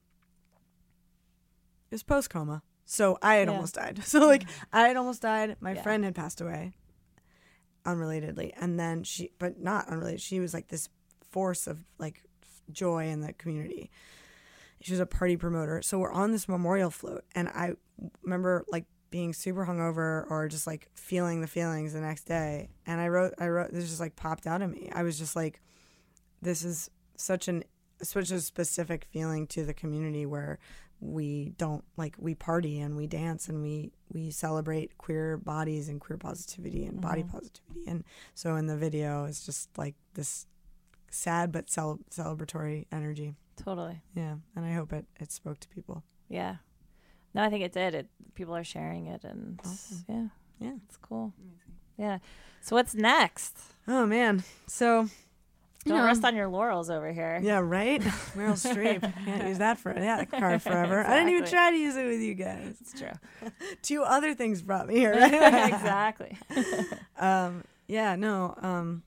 it was post coma. So I had Yeah. almost died. So like I had almost died. My Yeah. friend had passed away unrelatedly. And then she but not unrelated. She was like this force of like joy in the community. She was a party promoter. So we're on this memorial float and I remember like being super hungover or just like feeling the feelings the next day. And I wrote I wrote this just like popped out of me. I was just like this is such an such a specific feeling to the community where we don't like we party and we dance and we we celebrate queer bodies and queer positivity and body positivity. And so in the video it's just like this sad but cel- celebratory energy. Totally. Yeah, and I hope it it spoke to people. Yeah. No, I think it did. It people are sharing it, and Awesome. yeah, Yeah. it's cool. Yeah. So what's next? Oh man. So Don't know. rest on your laurels over here. yeah, right? Meryl Streep. Can't use that for that card forever. I didn't even Exactly. try to use it with you guys. It's true. Two other things brought me here, right? Exactly. um, yeah, no. Um,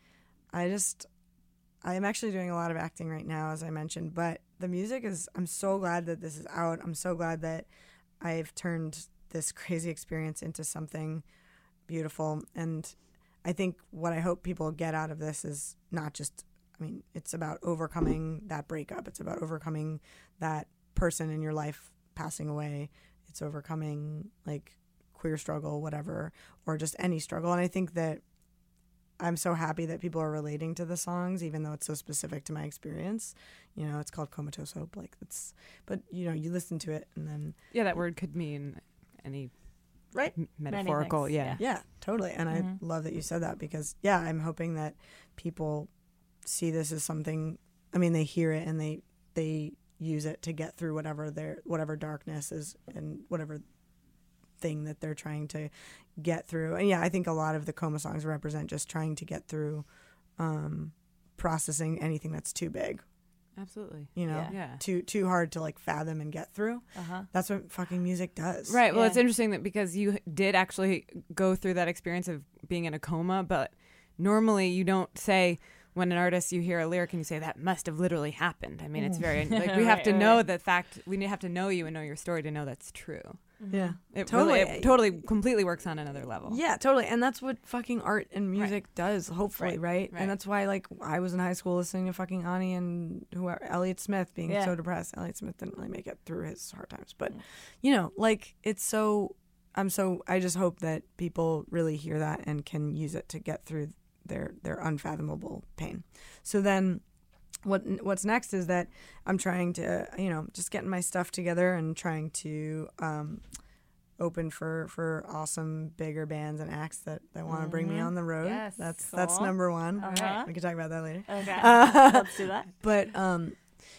I just, I'm actually doing a lot of acting right now, as I mentioned, but the music is, I'm so glad that this is out. I'm so glad that I've turned this crazy experience into something beautiful. And I think what I hope people get out of this is not just, I mean, it's about overcoming that breakup. It's about overcoming that person in your life passing away. It's overcoming like queer struggle, whatever, or just any struggle. And I think that I'm so happy that people are relating to the songs, even though it's so specific to my experience. You know, it's called Comatose Hope. Like it's, but you know, you listen to it and then Yeah, that word could mean any right. m- metaphorical. things, Yeah. Yeah, totally. And I love that you said that because, yeah, I'm hoping that people see this as something, I mean, they hear it and they they use it to get through whatever their whatever darkness is and whatever thing that they're trying to get through. And yeah, I think a lot of the Coma songs represent just trying to get through um, processing anything that's too big. Absolutely. You know, Yeah. Yeah. too too hard to like fathom and get through. Uh-huh. That's what fucking music does. Right. Well, Yeah. it's interesting that because you did actually go through that experience of being in a coma, but normally you don't say when an artist, you hear a lyric and you say that must have literally happened. I mean, it's very like we have Right, to right. know the fact. We have to know you and know your story to know that's true. Yeah. It Totally. really, it totally, completely works on another level. Yeah, totally. And that's what fucking art and music does, hopefully, Right, right? right. And that's why, like, I was in high school listening to fucking Ani and whoever, Elliott Smith being Yeah. so depressed. Elliott Smith didn't really make it through his hard times. But, you know, like, it's so, I'm so, I just hope that people really hear that and can use it to get through their, their unfathomable pain. So then, what what's next is that I'm trying to, you know, just getting my stuff together and trying to um, open for, for awesome bigger bands and acts that, that want to bring me on the road. Yes, that's that's cool. number one. Uh-huh. We can talk about that later. Okay. Uh, Let's do that. But um,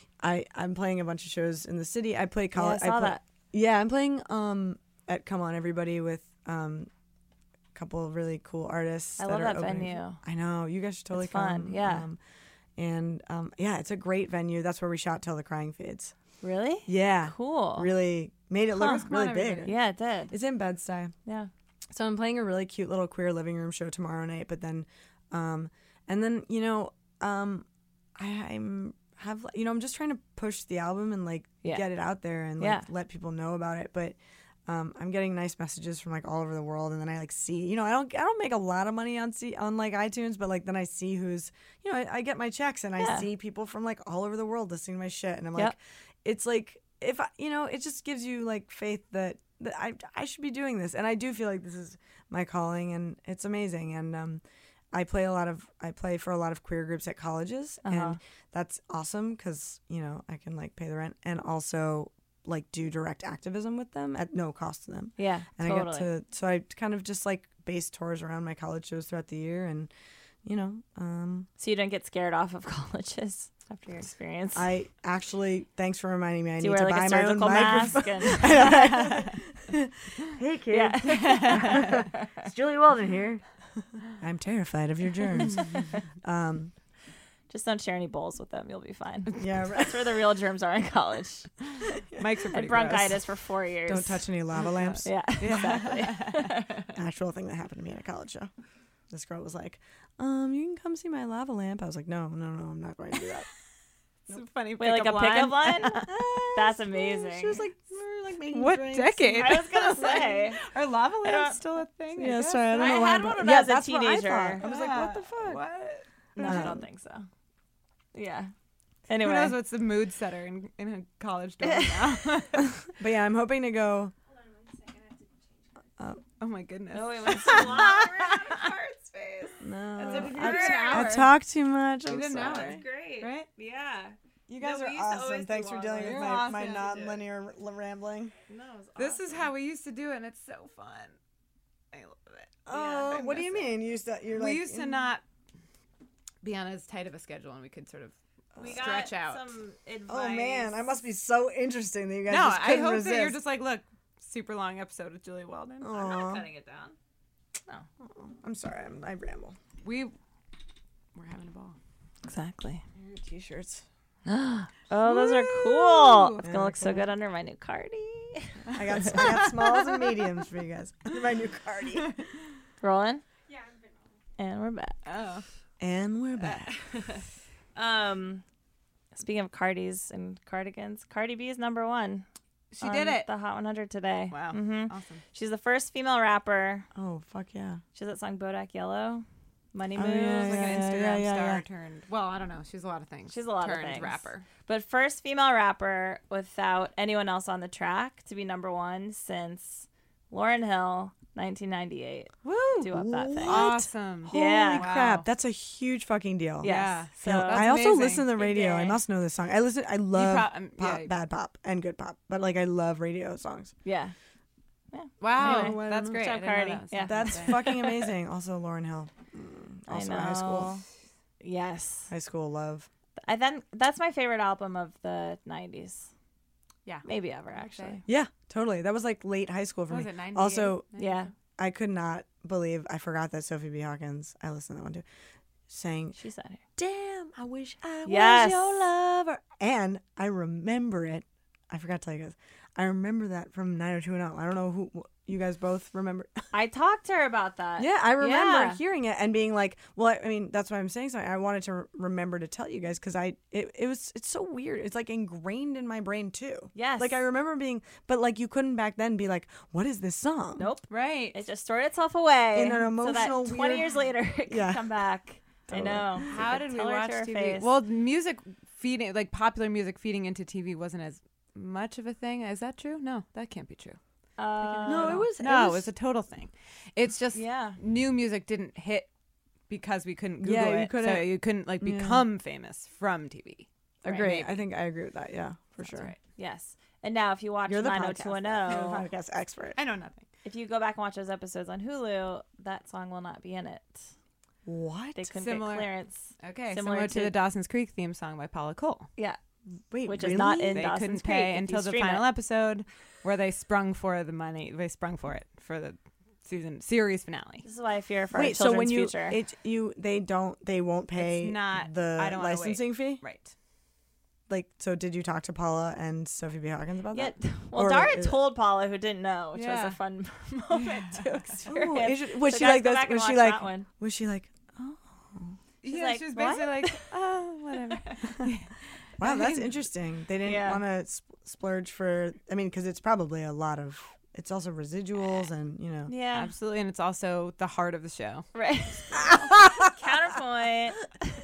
I I'm playing a bunch of shows in the city. I play Yeah, I college. saw play, that. Yeah, I'm playing um at Come On Everybody with um a couple of really cool artists. I that love are that opening. venue. I know, you guys should totally It's fun, come. yeah. Um, and um, yeah, it's a great venue. That's where we shot Till the Crying Fades. Really? Yeah, Cool. really made it look Huh. Come really on, big. everybody. Yeah, it did. It's in Bed-Stuy. Yeah. So I'm playing a really cute little queer living room show tomorrow night. But then, um, and then you know, um, I, I'm have you know I'm just trying to push the album and like Yeah. get it out there and like Yeah. let people know about it. But um, I'm getting nice messages from like all over the world, and then I like see you know I don't I don't make a lot of money on see on like iTunes, but like then I see who's you know I, I get my checks and Yeah. I see people from like all over the world listening to my shit, and I'm Yep. like, it's like if I, you know it just gives you like faith that. that I I should be doing this, and I do feel like this is my calling, and it's amazing. And um, I play a lot of I play for a lot of queer groups at colleges, Uh-huh. and that's awesome because you know I can like pay the rent and also like do direct activism with them at no cost to them. Yeah, And totally. I get to so I kind of just like base tours around my college shows throughout the year, and you know um, So you don't get scared off of colleges after your experience? I actually thanks for reminding me I Do you need wear to like buy a my own surgical mask? microphone. And Hey kid, yeah. it's Julie Walden here. I'm terrified of your germs. um, Just don't share any bowls with them. You'll be fine. yeah, right. That's where the real germs are in college. Mics are And pretty bronchitis gross. for four years. Don't touch any lava lamps. Yeah, exactly. Actual thing that happened to me at a college show. This girl was like, um, you can come see my lava lamp. I was like, no, no, no, I'm not going to do that. It's a funny Wait, like a pickup pickup line. line? That's amazing. She was like, we were like making What drinks. decade? I was gonna say. Are lava I don't- lamps still a thing? I Yeah, guess? sorry, I don't I know why. had I'm- one when yeah, I was a that's what I teenager. thought. I was like, what the fuck? What? No, Um, I don't think so. Yeah. Who Anyway. knows what's the mood setter in, in a college dorm now? But yeah, I'm hoping to go. Oh my goodness. Oh, we went so long. No, That's a I, good I hour. talk too much. I'm We did an hour. sorry. great. Right? Yeah. You guys No, we are used to always awesome. do Thanks for long dealing with ones. my, You're my awesome. non-linear l- rambling. No, it was This awesome. is how we used to do it, and it's so fun. I love it. Oh, I what do you miss it. mean? You used to, you're We like, used to in- not be on as tight of a schedule, and we could sort of We stretch got out. some advice. Oh man, I must be so interesting that you guys no, just I couldn't hope resist. that you're just like, look, super long episode with Julie Walden. I'm Aw. not cutting it down. I'm sorry, I'm, I ramble. We we're having a ball. Exactly. Your t-shirts. Oh, those are cool. Woo! It's gonna look so good under my new cardi. I got I got smalls and mediums for you guys. My new cardi. Rolling. Yeah, I've been rolling. And we're back. Oh, And we're back. Um, speaking of cardis and cardigans, Cardi B is number one. she on did it. The Hot one hundred today. Wow, hmm awesome. She's the first female rapper. Oh fuck yeah. She has that song Bodak Yellow, Money Oh, Moves. yeah, Like yeah, an Instagram yeah, yeah, star yeah. turned. Well, I don't know. She's a lot of things. She's a lot of turned things. rapper. But first female rapper without anyone else on the track to be number one since Lauryn Hill, nineteen ninety-eight. Woo! Do up that thing. Awesome. Holy Yeah. crap, Wow. that's a huge fucking deal. Yes. You So know, That's I also amazing. listen to the Big radio. I day. must know this song. I listen. I love prob- um, pop, yeah. bad pop, and good pop. But like, I love radio songs. yeah. Wow, Anyway. that's Good great. job, I didn't know Cardi. that was Yeah. happening That's today. fucking amazing. Also, Lauryn Hill. Mm, Also, I know. high school, Yes. high school love. I then that's my favorite album of the nineties. Yeah. Maybe ever, I'd say. actually. Yeah, totally. That was like late high school for What was me. it, ninety-eight? Also, Yeah. I could not believe I forgot that Sophie B. Hawkins. I listened to that one too. Saying, She's on here. "Damn, I wish I Yes. was your lover." And I remember it. I forgot to tell you guys. I remember that from nine oh two one oh. I don't know who you guys both remember. I talked to her about that. Yeah, I remember Yeah. hearing it and being like, well, I, I mean, that's why I'm saying something. I wanted to re- remember to tell you guys because I, it, it was, it's so weird. It's like ingrained in my brain too. Yes. Like I remember being, but like you couldn't back then be like, what is this song? Nope. Right. It just stored itself away. In an so emotional, that twenty weird- years later, it could Yeah. come back. Totally. I know. How You did could we tell her watch to her T V? face. Well, music feeding, like popular music feeding into T V wasn't as much of a thing. Is that true? No, that can't be true. uh, No, it was- No, it it was- was a total thing. It's just Yeah. new music didn't hit because we couldn't Google Yeah, you it. So couldn't- you couldn't like yeah. become famous from T V. Agree. Maybe. I think I agree with that. Yeah, for That's sure. right. Yes. And now, if you watch You're the nine oh podcast, two one You're the oh, podcast expert. I know nothing. if you go back and watch those episodes on Hulu, that song will not be in it. What? They couldn't Similar- get clearance. Okay, Similar similar, to, to- the Dawson's Creek theme song by Paula Cole. Yeah. Wait, which really? is not in They Dawson's couldn't Creek pay if you until the stream final it. episode, where they sprung for the money. They sprung for it for the season series finale. This is why I fear for Wait, our so children's when you future. it you they don't they won't pay It's not- the I don't wanna wait. licensing fee? Right. Like, so did you talk to Paula and Sophie B. Hawkins about yeah. that? Well, Or Dara is it- told Paula, who didn't know, which was Yeah. a fun moment to Ooh, experience. is it- was So she guys, like go this? back and Was she watch like? that one. Was she like? Oh, She's yeah, like, she was "What?" basically like, oh, whatever. wow, I that's mean- interesting. They didn't Yeah. want to sp- splurge for. I mean, because it's probably a lot of. It's also residuals and you know. Yeah. Absolutely, and it's also the heart of the show. Right. Counterpoint.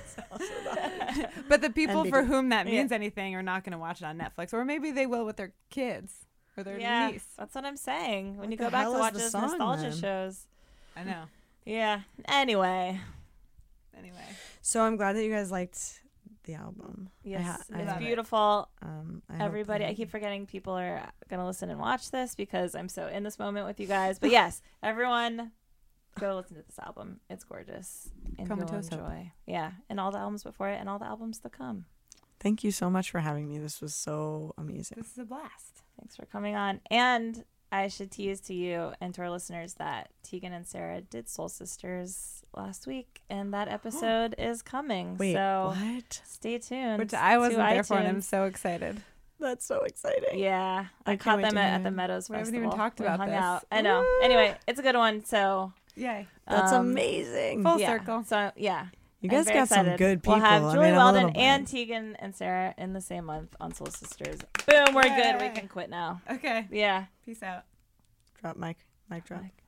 But the people N B D. for whom that Yeah. means anything are not going to watch it on Netflix, or maybe they will with their kids or their Yeah, niece. that's what I'm saying. When What you the go back hell to is watch the those song, nostalgia then? shows. I know. Yeah. Anyway. Anyway, So I'm glad that you guys liked the album. I Yes. ha- I it's love it. beautiful. Um, I hope Everybody, I that- keep forgetting people are going to listen and watch this because I'm so in this moment with you guys. But yes, everyone go listen to this album. It's gorgeous. And you'll Comatose Hope. enjoy. Yeah. And all the albums before it and all the albums to come. Thank you so much for having me. This was so amazing. this is a blast. Thanks for coming on. And I should tease to you and to our listeners that Tegan and Sarah did Soul Sisters last week, and that episode is coming. Wait, so what? stay tuned. Which I to wasn't there for, and I'm iTunes. so excited. That's so exciting. Yeah, I, I caught can't wait them to at, hear at the it. Meadows We haven't Festival. even talked We about hung this. out. I know. Woo! Anyway, it's a good one. So Yay. That's um, amazing. Full yeah. circle. So yeah, You I'm guys very got some excited. good people. We'll have I Julie mean, I'm a Weldon little and bummed. Tegan and Sarah in the same month on Soul Sisters. Boom, we're good. We Yay. can quit now. Okay. Yeah. Peace out. Drop mic. Mic drop. Mic.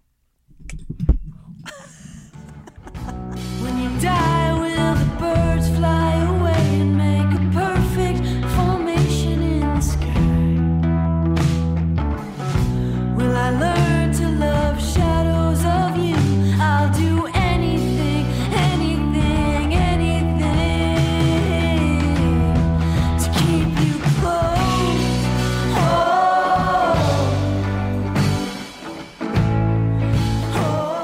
When you die, will the birds fly away and make a perfect formation in the sky? Will I learn to love shadows of you? I'll do anything, anything, anything to keep you close. Oh, oh.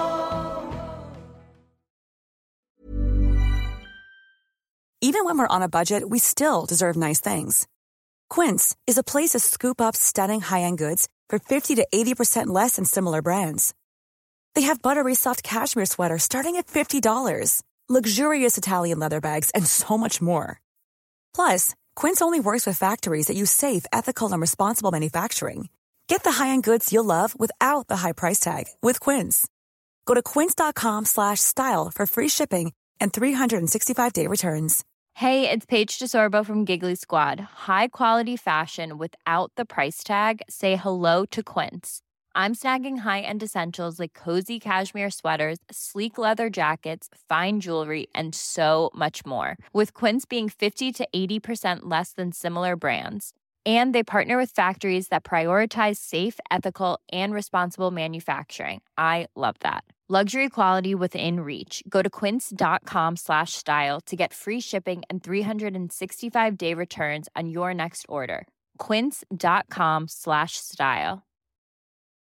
Even when we're on a budget, we still deserve nice things. Quince is a place to scoop up stunning high-end goods for fifty to eighty percent less than similar brands. They have buttery soft cashmere sweaters starting at fifty dollars, luxurious Italian leather bags, and so much more. Plus, Quince only works with factories that use safe, ethical, and responsible manufacturing. Get the high-end goods you'll love without the high price tag with Quince. Go to quince.com slash style for free shipping and three sixty-five day returns. Hey, it's Paige DeSorbo from Giggly Squad. High quality fashion without the price tag. Say hello to Quince. I'm snagging high-end essentials like cozy cashmere sweaters, sleek leather jackets, fine jewelry, and so much more. With Quince being fifty to eighty percent less than similar brands. And they partner with factories that prioritize safe, ethical, and responsible manufacturing. I love that. Luxury quality within reach. Go to quince.com slash style to get free shipping and three sixty-five day returns on your next order. Quince.com slash style.